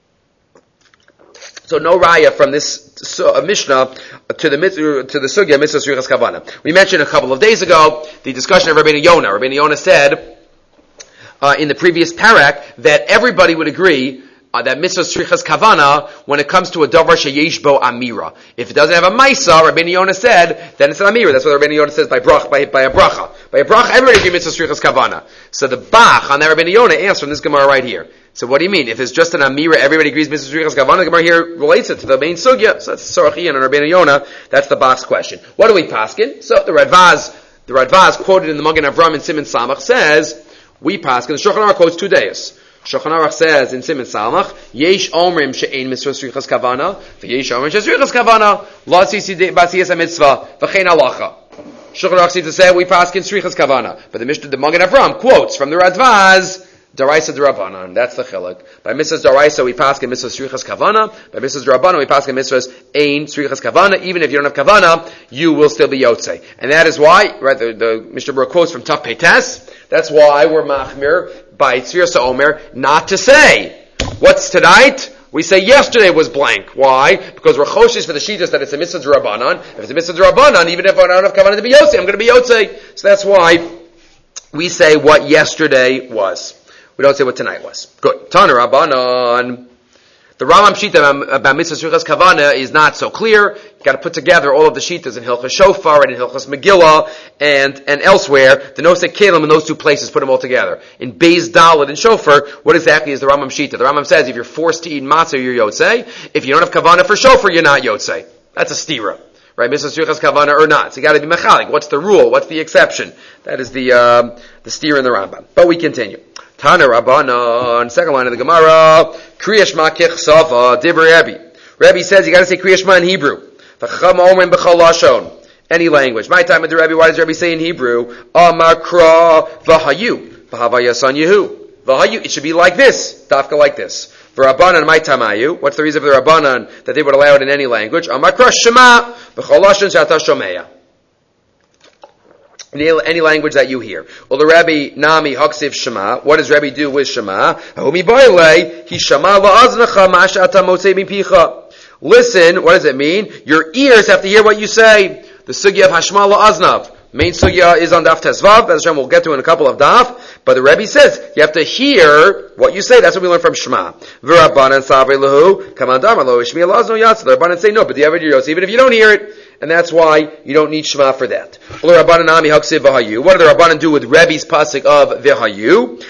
So no raya from this so, uh, Mishnah to the to the sugya mitzvah srichas kavanah. We mentioned a couple of days ago the discussion of Rabbeinu Yonah. Rabbeinu Yonah said uh, in the previous parak that everybody would agree Uh, that mitzvah srichas kavana when it comes to a davar sheyesh bo amira. If it doesn't have a maisa, Rabbeinu Yonah said, then it's an amira. That's what Rabbeinu Yonah says by brach, by, by a bracha. By a bracha, everybody agrees mitzvah srichas kavana. So the bach on that Rabbeinu Yonah answers from this Gemara right here. So what do you mean? If it's just an amira, everybody agrees mitzvah srichas kavana, the Gemara here relates it to the main sugya. So that's Sarachian and Rabbeinu Yonah. That's the bach's question. What do we paskin? So the Radvaz, the Radvaz quoted in the Magen Avram in Siman Samach says, we paskin, the Shulchan Aruch quotes two days. Shulchan Aruch says in Siman Samach, Yesh omrim she'ein mitzvah srichas kavana, v'yesh omrim she'srichas kavana, la tziyas ha-mitzvah, v'chein halacha. Shulchan Aruch seems to say we pass in srichas kavana, but the Mishnah, the Magen Avram quotes from the Radvaz, Daraisa D'Rabbanan. That's the chiluk. By Mitzvahs Daraisa we pass in Mitzvahs Srichas Kavana. By Mitzvahs D'Rabbanan we pass in Mitzvahs Ein Srichas Kavana. Even if you don't have Kavana, you will still be Yotzei. And that is why, right, the, the Mishnah Berurah quotes from Taf Peites. That's why we're Machmir by Tzvir Omer not to say, what's tonight? We say yesterday was blank. Why? Because we're choshish for the shittas that it's a Mitzvah D'Rabbanan. If it's a Mitzvah D'Rabbanan, even if I don't have Kavana to be Yotzei, I'm going to be Yotzei. So that's why we say what yesterday was. We don't say what tonight was. Good. Tana Rabbanan. The Rambam Shita about Mitzvah Srichas Kavana is not so clear. got to put together all of the shittas in Hilchas Shofar and in Hilchas Megillah and, and elsewhere. The Nosei Kelim in those two places put them all together. In Beis Dalet and Shofar, what exactly is the Rambam Shita? The Rambam says if you're forced to eat matzah, you're Yotzei. If you don't have kavanah for Shofar, you're not Yotzei. That's a stira. Right? Mitzvah Shrichas kavanah or not. So you got to be mechalik. What's the rule? What's the exception? That is the, um, the stira in the Rambam. But we continue. Tana Rabbanan, second line of the Gemara, Kriya Shema Kichsava, Dibri Rebbe. Rebbe says you got to say Kriya Shema in Hebrew. Any language. My time at the Rebbe, why does Rebbe say in Hebrew? Amakra v'hayu. V'havayasan yehu. V'hayu, it should be like this. Dafka like this. V'rabbanan my tamayu. What's the reason for the Rabbanan that they would allow it in any language? Amakra Shema. V'cholashon shata shomeya. Any language that you hear. Well, the Rebbe Nami Haksiv Shema. What does Rebbe do with Shema? Humi Baile, he Shema la'aznacha ma'ashata motzei mipicha. Listen, what does it mean? Your ears have to hear what you say. The sugya of Hashma la'aznav. Main sugya is on Daf Tezvav. That's what we'll get to in a couple of Daf. But the Rebbe says, you have to hear what you say. That's what we learn from Shema. V'rabbanan savei lahu, kamandam alo, ishmi alazno yatsa. The Rabbanan say no, but the Eved Yos, even if you don't hear it. And that's why you don't need Shema for that. What do the Rabbanan do with Rebbe's pasuk of V'hayu?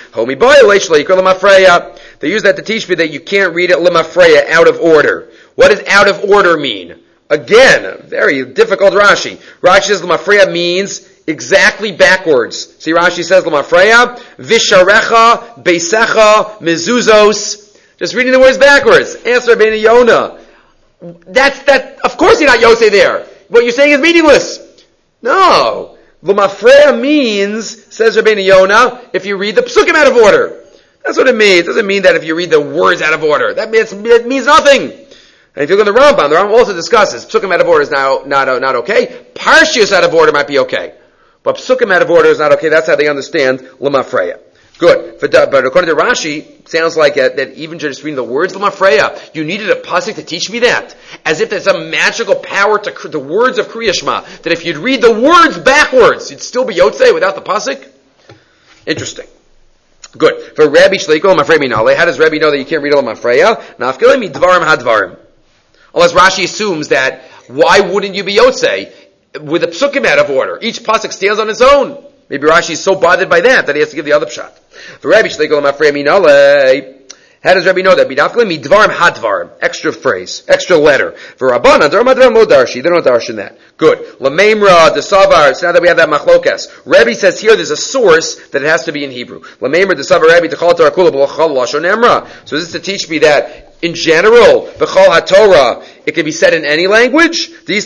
They use that to teach me that you can't read it lemafreya, out of order. What does out of order mean? Again, very difficult Rashi. Rashi says lemafreya means exactly backwards. See, Rashi says lemafreya, visharecha, beisecha, mezuzos. Just reading the words backwards. Answer Rabbeinu Yonah. That's, that, of course you're not Yosei there. What you're saying is meaningless. No. L'mafreya means, says Rabbeinu Yonah, if you read the psukim out of order. That's what it means. It doesn't mean that if you read the words out of order. That means, it means nothing. And if you look at the Rambam, the Rambam also discusses, psukim out of order is now not, uh, not okay. Parshios out of order might be okay. But psukim out of order is not okay. That's how they understand l'mafreya. Good. But according to Rashi, sounds like a, that even just reading the words l'mafreya, you needed a pasuk to teach me that. As if there's some magical power to the words of Kriya Shema, that if you'd read the words backwards, you'd still be Yotzei without the pasuk? Interesting. Good. For Rabbi Shleiko l'mafreya minale, how does Rabbi know that you can't read l'mafreya? Nafkele mi dvarim hadvarim. Unless Rashi assumes that, why wouldn't you be Yotzei with the psukim out of order? Each pasuk stands on its own. Maybe Rashi is so bothered by that that he has to give the other pshat. For Rabbi Shleiko l'mafreya minale, how does Rabbi know that? B'dafkele midvarim hadvarim. Extra phrase, extra letter. For Rabbanan, Darmadram lo darshi. They don't darshan that. Good. Lameimra, the savar. So now that we have that machlokas, Rabbi says here there's a source that it has to be in Hebrew. Lameimra, the savar Rabbi, techal Torah kula b'lachal lashon emra. So this is to teach me that in general, b'chol haTorah, it can be said in any language. Because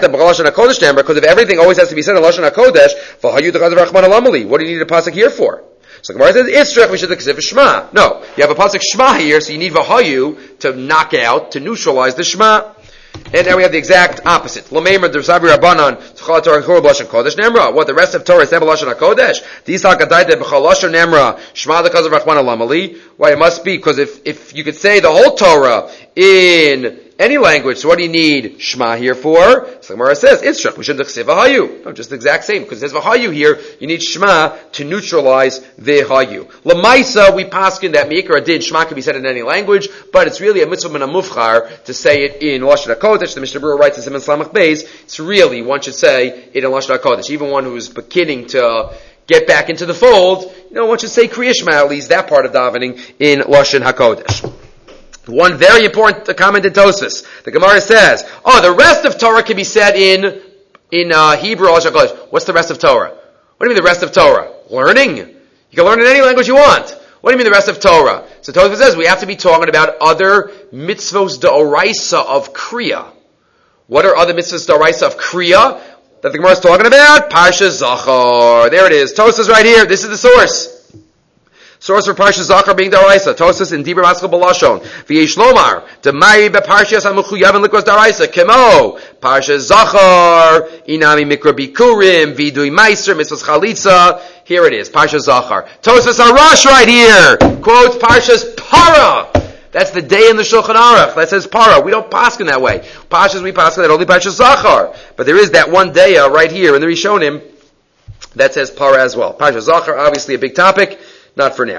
if everything always has to be said in lashon hakodesh, what do you need a pasuk here for? So Gemara says, Itzrach, we should have Shema. No, you have a pasuk Shema here, so you need V'hayu to knock out, to neutralize the Shema. And now we have the exact opposite. L'meimer d'Savi Rabbanan t'chol Torah chol b'lashon kodesh nemra. What the rest of Torah is said b'lashon hakodesh. Thisa kadayte b'chol lashon nemra. Shema l'kaz of Rachman alamali. Why it must be because if if you could say the whole Torah in any language, so what do you need Shema here for? So Gemara says it's Shema. We shouldn't say V'hayu. No, just the exact same because it says V'hayu here. You need Shema to neutralize V'hayu. L'maisa we paskin that Mikra did Shema can be said in any language, but it's really a mitzvah min hamufchar to say it in lashon hakodesh. The Mishnah Berurah writes in Siman Slamach Beis. It's really one should say it in lashon hakodesh. Even one who's beginning to get back into the fold, you know, one should say Kriya Shema, at least that part of davening in lashon hakodesh. One very important comment in Tosfos. The Gemara says, oh, the rest of Torah can be said in in uh, Hebrew. What's the rest of Torah? What do you mean the rest of Torah? Learning. You can learn in any language you want. What do you mean the rest of Torah? So Tosfos says we have to be talking about other mitzvos d'oraisa of Kriya. What are other mitzvos d'oraisa of Kriya that the Gemara is talking about? Parsha Zachar. There it is. Tosfos right here. This is the source. Source for Parsha Zachar being Daraisa. Tosfos in Dibur Maskal Balashon. V'yesh lomar. Demari beParshas HaMechuyav Likros Daraisa. Kemo. Parsha Zachar. Inami Mikra Bikurim. Vidui Meiser. Mitzvos Chalitza. Here it is. Parsha Zachar. Tosfos Arash right here. Quotes Parshas Para. That's the day in the Shulchan Aruch. That says Para. We don't paskin that way. Parshas we paskin that only Parsha Zachar. But there is that one day right here in the Rishonim that says Para as well. Parsha Zachar, obviously a big topic. Not for now.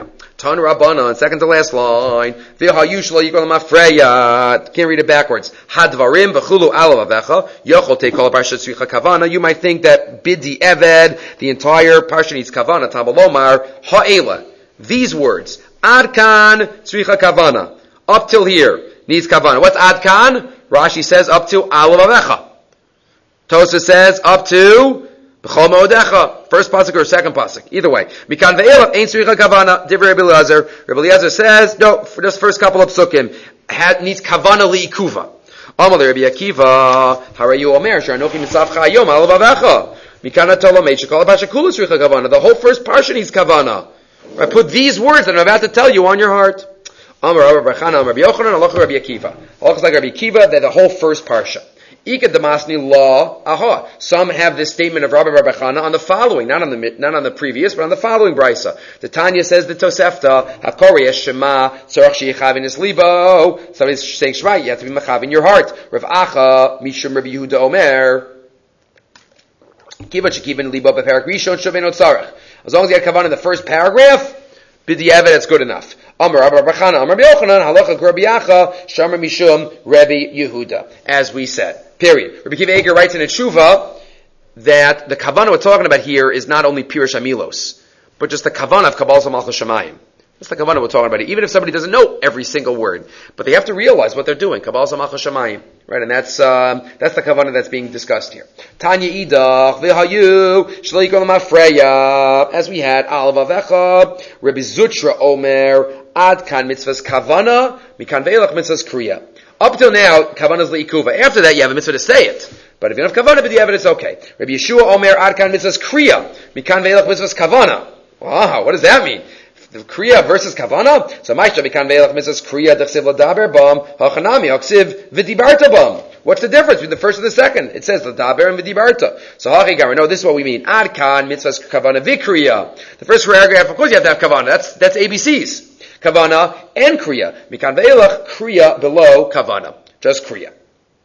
Tan Rabbanan, second to last line. V'hayushla yikol mafreya. Can't read it backwards. Hadvarim v'chulu alav avecha. Yochol take all parsha tzricha kavana. You might think that bidi eved, the entire parsha needs kavana. Tabalomar ha'ela. These words. Adkan tzricha kavana. Up till here needs kavana. What's adkan? Rashi says up to alav avecha. Tosa says up to B'chol Mo'odecha, first pasuk or second pasuk, either way. Mikan ve'elav ain't tzricha kavana. Divrei Rabbi Eliezer. Rabbi Eliezer says no. For this first couple of psukim, had, needs kavana li'ikuva. Amal Rabbi Akiva, harayu omer sh'anochi misavcha ayom alav avecha. Mikan atolomei shekol pasha kula tzricha kavana. The whole first parsha needs kavana. I put these words that I'm about to tell you on your heart. Amar Rabbi Chana, Amar Rabbi Yochanan, Halacha Rabbi Akiva. Halacha like Rabbi Akiva, they're the whole first parsha. Ika Damasni law, aha. Some have this statement of Rabbi Rabbi Chana on the following, not on the not on the previous, but on the following brisa. The Tanya says the Tosefta, Hakori es Shema, Tzarach sheyichav his libo. Somebody's saying Shema, you have to be machav in your heart. Rav Acha, Mishum Rabbi Yehuda Omer. Kiva shekibin libo beperak rishon shaveno tzarach. As long as you had kavan in the first paragraph, b'di'evet, that's good enough. Amar Rabbi Chana, Amar Rabbi Yochanan, Halacha Rabbi Acha, Shamar Mishum Rabbi Yehuda. As we said. Period. Rabbi Kiva Eger writes in a tshuva that the kavanah we're talking about here is not only Pirush Amilos, but just the kavanah of Kabbalah Malchus Shamayim. That's the kavanah we're talking about. Even if somebody doesn't know every single word, but they have to realize what they're doing. Kabbalah Malchus Shamayim, right? And that's um, that's the kavanah that's being discussed here. Tanya idach v'hayu shlo yikol mafreya. As we had alav avecha, Rabbi Zutra Omer ad kan mitzvahs kavanah mikan ve'elach mitzvahs kriya. Up till now, kavanah is le'ikuva. After that, you have a mitzvah to say it. But if you don't have kavanah, but the evidence, okay. Rabbi Yeshua Omer Adkan mitzvahs kriya. Mikan ve'elach mitzvahs kavanah. Wow, what does that mean? The kriya versus kavanah? So, Maishta mikan ve'elach mitzvahs kriya dechsiv l'daber bam, hachanami hachsiv v'dibarta bam. What's the difference between the first and the second? It says l'daber and v'dibarta. So, hachigar, no, this is what we mean. Adkan mitzvahs kavanah v'kriya. The first paragraph, of course you have to have kavanah. That's, that's A B Cs. Kavana and Kriya. Mikan ve'elach Kriya below Kavana. Just Kriya.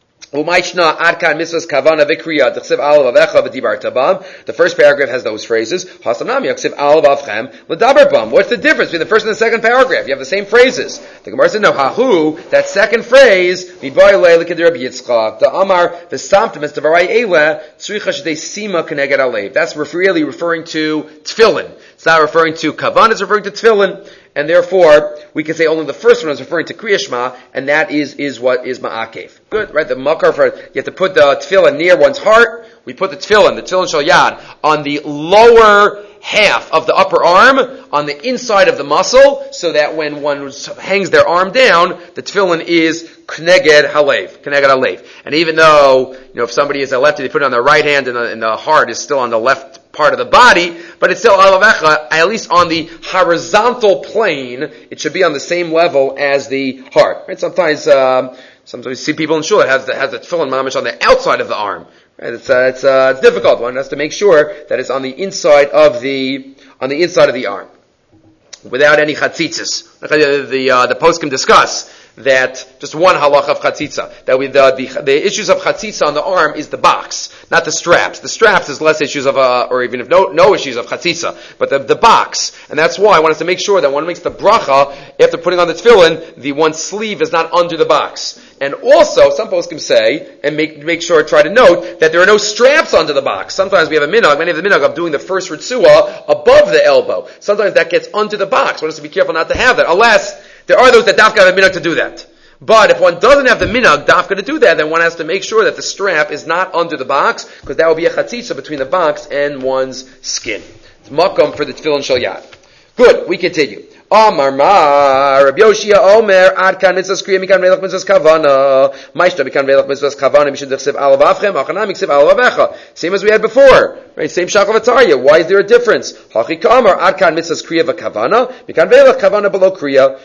Umayshna adkan mitzvahs Kavana v'Kriya t'chsev alav avecha v'dibarta bam. The first paragraph has those phrases. Hasanami y'chsev alav avchem l'daber bam. What's the difference between the first and the second paragraph? You have the same phrases. The Gemara said no. Hahu, that second phrase miboy le l'keder Rabbi Yitzchak. The Amar v'samtem es devarai eile tzricha shdei sima keneged alev. That's really referring to tefillin. It's not referring to Kavan. It's referring to tefillin. And therefore, we can say only the first one is referring to Kriya Shema, and that is, is what is Ma'akev. Good, right? The makar for, you have to put the tefillin near one's heart. We put the tefillin, the tefillin shal yad, on the lower half of the upper arm, on the inside of the muscle, so that when one hangs their arm down, the tefillin is kneged halev, kneged halev. And even though, you know, if somebody is a lefty, they put it on their right hand, and the, and the heart is still on the left part of the body, but it's still alavecha, at least on the horizontal plane, it should be on the same level as the heart. Right? Sometimes, um, sometimes you see people in shul that has the, has the tefillin mamish on the outside of the arm. Right? It's uh, it's uh, it's difficult. One has to make sure that it's on the inside of the on the inside of the arm, without any chatzitzis. The the, uh, the post can discuss that just one halacha of chatzitza. That we, the, the the issues of chatzitza on the arm is the box, not the straps. The straps is less issues of, uh, or even if no no issues of chatzitza, but the the box. And that's why I want us to make sure that when one makes the bracha after putting on the tefillin, the one sleeve is not under the box. And also, some folks can say, and make make sure, try to note, that there are no straps under the box. Sometimes we have a minhag, many of the minhag of doing the first ritzua above the elbow. Sometimes that gets under the box. One has to be careful not to have that, unless there are those that dafka have a minhag to do that. But if one doesn't have the minhag dafka to do that, then one has to make sure that the strap is not under the box, because that will be a chatzitza between the box and one's skin. It's makam for the tefillin shel yad. Good, we continue. Amar ma Rabbi Yoshia Omer ad kan mitzvahs kriya mikan ve'elach mitzvahs kavana ma'ishta mikan ve'elach mitzvahs kavana mishud dechsev alav avchem achanam miksev alav avecha. Same as we had before, right? Same shakal v'tarya. Why is there a difference? Hachi kamar ad kan mitzvahs kriya v'kavana mikan ve'elach kavana below kriya.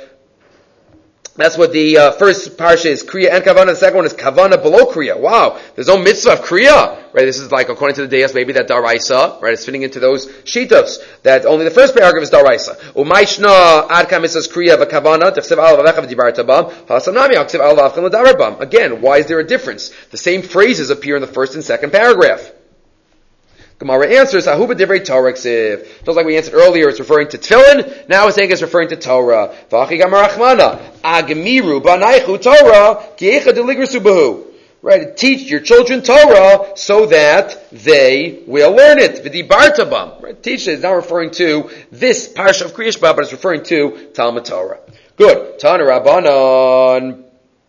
That's what the uh, first parsha is, Kriya and Kavana. The second one is Kavana below Kriya. Wow, there's no mitzvah of Kriya. Right, this is like, according to the Deus, maybe that Daraisa, right, it's fitting into those Shitos, that only the first paragraph is Daraisa. Umayshna adka mitzvahs Kriya v'Kavana, t'chsev alav avecha v'dibarta bam, hasanami ha'chsev alav avchem l'daber bam. Again, why is there a difference? The same phrases appear in the first and second paragraph. Gemara answers, Ahuba divrei Torah ksiv. Just like we answered earlier, it's referring to tefillin. Now it's saying it's referring to Torah. V'achi gamar achmana. Agmiru banaychu Torah ki echa deligrusu behu. Right, teach your children Torah so that they will learn it. V'dibartabam. Right, teach it is not referring to this parsha of Kriya Shema, but it's referring to Talmud Torah. Good. Tana Rabbanan.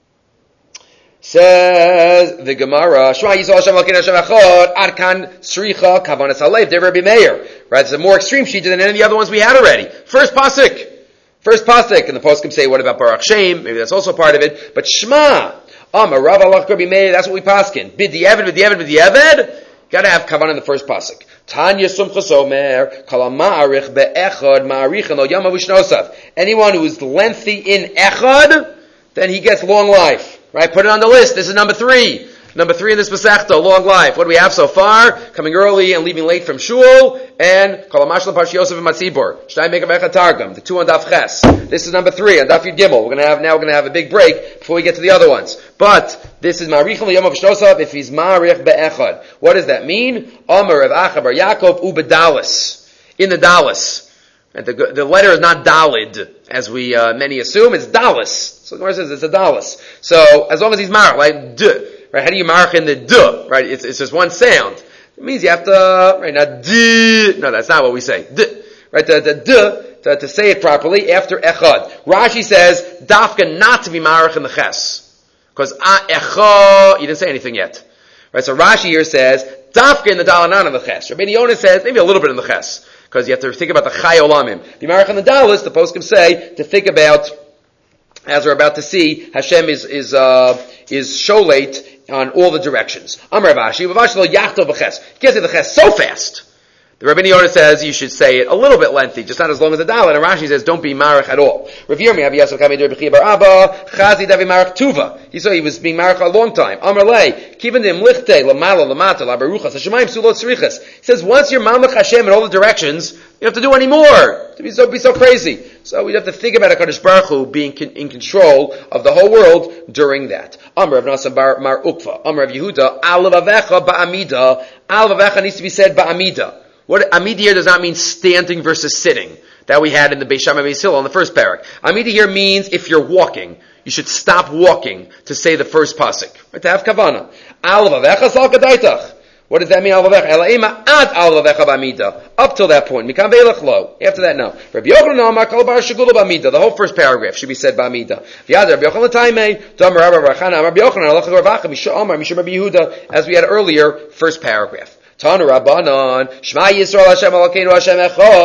Says the Gemara, Shema Yisrael Hashem Elokeinu Hashem Echad, Arkan Sricha Kavanas Halev, De Rabbi Meir. Right, it's a more extreme sheet than any of the other ones we had already. First pasuk, first pasuk, and the poskim say, what about Baruch Shem? Maybe that's also part of it. But Shema, Amar Rav Alach Rabbi Meir, that's what we paskin. B'diavad, b'diavad, b'diavad. Gotta have kavan in the first pasuk. Tanya Sumchas Omer, Kala Ma'arich be'echad Ma'arichan Lo Yamav U'Shnosav. Anyone who is lengthy in echad, then he gets long life. Right? Put it on the list. This is number three. Number three in this Masechta, long life. What do we have so far? Coming early and leaving late from shul, and Kol HaMashal Parsh Yosef and Matzibor. Shnai Meka Becha Targum, the two on Daf Ches. This is number three on Daf Yud Gimel. We're gonna have, now we're gonna have a big break before we get to the other ones. But, this is Ma'arichon L'Yom Avshnosav, if he's Ma'arich Be'echad. What does that mean? Omer of Acha Bar Yaakov Ubedalis. In the Dalis. And the, the letter is not Dalid, as we, uh, many assume, it's Dalis. So the Gemara says it's a Dalis. So, as long as he's Marach, like, D. Right, how do you mark in the D? Right, it's, it's just one sound. It means you have to, right, not D. No, that's not what we say. D. Right, the, the D, to, to say it properly, after Echad. Rashi says, Dafka not to be marach in the Ches. Because ah, Echad, you didn't say anything yet. Right, so Rashi here says, Dafka in the Dalanan in the Ches. Rabbi Yonah says, maybe a little bit in the Ches. Because you have to think about the Chai Olamim. The marach in the Dalis, the poskim say, to think about, as we're about to see, Hashem is, is, uh, is sholate on all the directions. Amar Ravashi, Ravashi lo yachto b'ches. You can't say the ches so fast. The Rabbi Yonah says you should say it a little bit lengthy, just not as long as the dalet. And Rashi says don't be marach at all. Rav Yirmi, Avi Yasov Kamei Rabbi Chia bar Abba, Chazi Davi marach tuva. He saw he was being marach a long time. Amar lei, kiven dim lichte lamala lamata labaruchas hashemayim sulot tzrichas. He says once you're mamlech Hashem in all the directions, you don't have to do any more. To be so be so crazy. So we have to think about HaKadosh Baruch Hu being in control of the whole world during that. Amar Rav Nasa bar Mar Ukva. Amar Rav Yehuda, Al Vavecha ba'amida. Al Vavecha needs to be said ba'amida. What Amida here does not mean standing versus sitting. That we had in the Beis Shammai Beis Hillel in the first parak. Amida here means if you're walking, you should stop walking to say the first pasuk. Right, to have kavana. Al Vavecha sal kadaitach. What does that mean? Al Vavecha. Elaima ad Al Vavecha ba'amida. Up till that point. Mikam ve'elach lo. After that, no. Rabbi Yochanan Amar kol bar shegula ba'amida. The whole first paragraph should be said ba'amida. V'yad Rabbi Yochanan l'taimei. Damar Rabbi Rachana. Rabbi Yochanan alach l'ravacha. Misha Amar. Misha Rabbi Yehuda. As we had earlier, first paragraph. Tanu Rabbanan, Shema Yisrael Hashem Elokeinu Hashem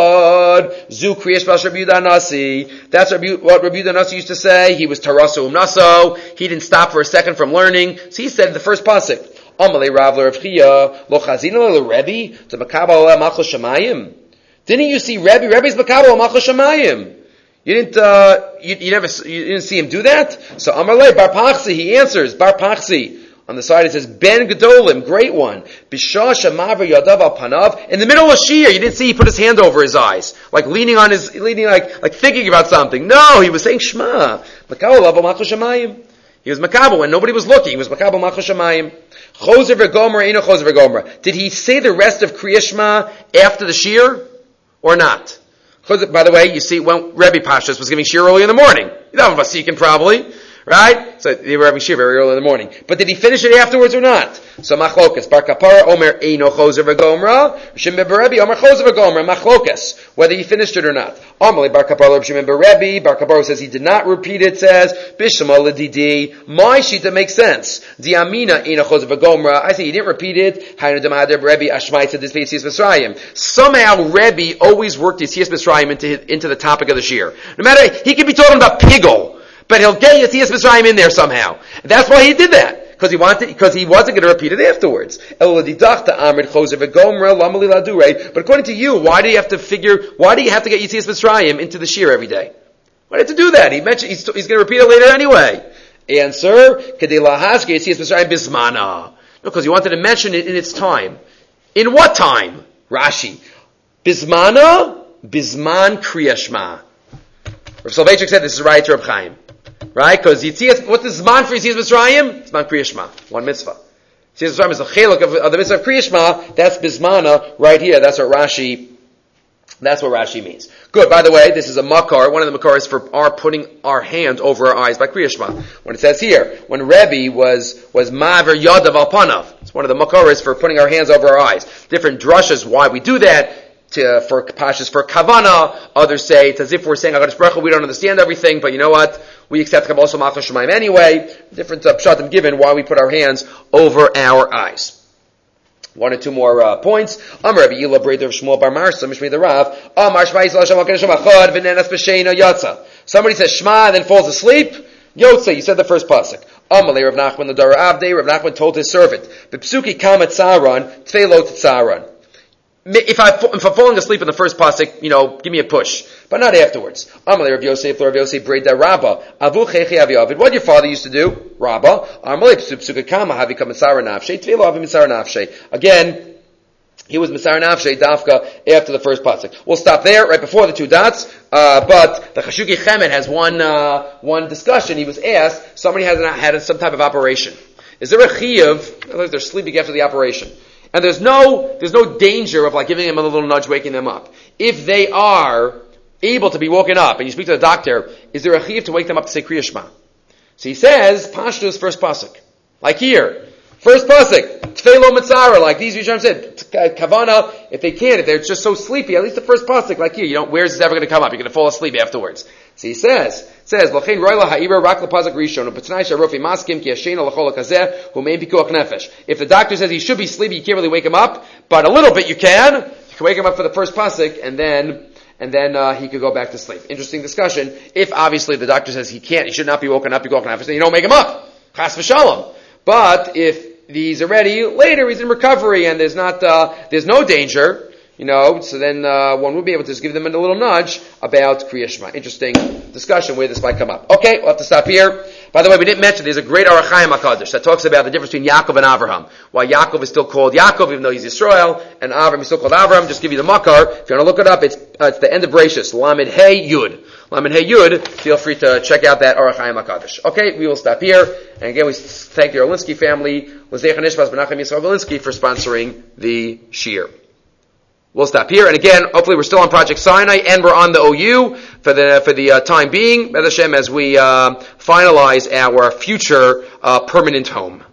Echad, Zu Kriya Shema Rabbi Yehuda Nasi. That's what Rabbi Yehuda Nasi used to say. He was Tarasu Umnaso. He didn't stop for a second from learning. So he said the first pasuk, Amalei Rav Rav Chia, Lo Chazina Le Rebbe, to Makabal Malchus Shemayim. Didn't you see Rebbe? Rebbe's Makabal Malchus Shemayim. You didn't, uh, you, you never, you didn't see him do that? So Amalei Bar Pachsi, he answers, Bar Pachsi. On the side it says, Ben Gedolim, great one. Bishah Shamavar Yadav Al Panav. In the middle of Shir, you didn't see he put his hand over his eyes. Like leaning on his, leaning like, like thinking about something. No, he was saying Shema. Makabal Lavo Machu Shemayim. He was Makabal when nobody was looking. He was Makabal Machu Shemayim. Choser V'Gomer, Eino Choser V'Gomer. Did he say the rest of Kriya Shema after the Shir? Or not? By the way, you see, when Rebbe Pashas was giving Shir early in the morning. That was Vasikin probably. Right? So they were having shir very early in the morning. But did he finish it afterwards or not? So machlokas. Bar kapara omer eino choser v'gomra. Shimon berebi omer choser v'gomra. Machlokas. Whether he finished it or not. Amalei bar kapara Shimon berebi. Bar kapara says he did not repeat it. Says bishama ledidi. My shita makes sense. Diamina eino choser v'gomra. I say he didn't repeat it. Haynu demader Rebbe ashmai said this Yitzias Mitzrayim. Somehow Rebbe always worked Yitzias Mitzrayim into into the topic of the shir. No matter he could be talking about pigel. But he'll get Yitzias Mitzrayim in there somehow. That's why he did that. Because he wanted, because he wasn't going to repeat it afterwards. But according to you, why do you have to figure, why do you have to get Yitzias Mitzrayim into the shir every day? Why do you have to do that? He mentioned, he's, he's going to repeat it later anyway. Answer, Yitzias Mitzrayim bismana. No, because he wanted to mention it in its time. In what time? Rashi. Bismana, bisman Kriya Shema. Rav Soloveitchik said this is right to Reb Chaim. Right? Because Yitzias, what's the Zman for Yitzias Mitzrayim? Zman Kriya Shema. One mitzvah. See, this is the cheluk of, of the mitzvah of Kriya Shema. That's bismana right here. That's what Rashi. That's what Rashi means. Good. By the way, this is a makar. One of the makars for our putting our hand over our eyes by Kriya Shema. When it says here, when Rebbe was was maver yadav al panav, it's one of the makaras for putting our hands over our eyes. Different drushas why we do that. To, for pashas for kavana, others say it's as if we're saying HaKadosh Baruch Hu, we don't understand everything, but you know what? We accept Kabbalah Malchus Shemaim anyway. Different uh, pshatim given why we put our hands over our eyes. One or two more uh, points. Amar Rabbi Yila Breder of Shmuel Bar Marsa Mishmei the Rav. Amar Shema Yisrael Hashem HaKadosh Achad v'nenas b'sheina yatsa. Somebody says Shema and then falls asleep. Yotze, you said the first pasuk. Amalei Rav Nachman the Dara Avdei. Rav Nachman told his servant, B'psuki kama tzaran, tfeilo tzaran. If, I, if I'm falling asleep in the first pasuk, you know, give me a push, but not afterwards. Amalei Rav Yosef, Rav Yosef, Breda Rabba, Avu Chechi Avi Avid. What your father used to do, Rabba? Amalei Psuka Kama Havi Kamatzara Nafshe, Tvelo Havi Mitzara Nafshe. Again, he was Mitzara Nafshe Dafka after the first pasuk. We'll stop there, right before the two dots. Uh, but the Chashuki Chemet has one uh, one discussion. He was asked, somebody has an, had some type of operation. Is there a chiyuv? Otherwise, they're sleeping after the operation. And there's no, there's no danger of like giving them a little nudge, waking them up. If they are able to be woken up, and you speak to the doctor, is there a chiyuv to wake them up to say Kriya Shema? So he says, Pashtus first pasuk. Like here. First pasuk. Tfeilo Mitzara, like these Rishonim said. Kavana, if they can, if they're just so sleepy, at least the first pasuk, like here, you don't, where's this ever going to come up? You're going to fall asleep afterwards. So he says, says, L'chein roila ha'ira rak l'pazak rishon, u'p'tnai she'arofi maskim ki yashena l'chol ha'kazeh, hu'mein pikuach nefesh. If the doctor says he should be sleepy, you can't really wake him up, but a little bit you can. You can wake him up for the first pasuk, and then, and then, uh, he could go back to sleep. Interesting discussion. If obviously the doctor says he can't, he should not be woken up, pikuach nefesh, then you don't make him up. Chas v'shalom. But if he's already later, he's in recovery, and there's not, uh, there's no danger, you know, so then uh, one would be able to just give them a little nudge about Kriya Shema. Interesting discussion where this might come up. Okay, we'll have to stop here. By the way, we didn't mention there's a great Orach Chaim HaKadosh that talks about the difference between Yaakov and Avraham. Why Yaakov is still called Yaakov, even though he's Yisrael, and Avraham is still called Avraham. Just give you the makar. If you want to look it up, it's uh, it's the end of Bereshis, Lamed Hey Yud. Lamed Hey Yud. Feel free to check out that Orach Chaim HaKadosh. Okay, we will stop here. And again, we thank the Orlinsky family, L'zeich Nishmas Menachem Yisrael Orlinsky, for sponsoring the Shir. We'll stop here, and again, hopefully we're still on Project Sinai, and we're on the O U for the for the uh, time being, B'ez Hashem, as we uh, finalize our future uh, permanent home.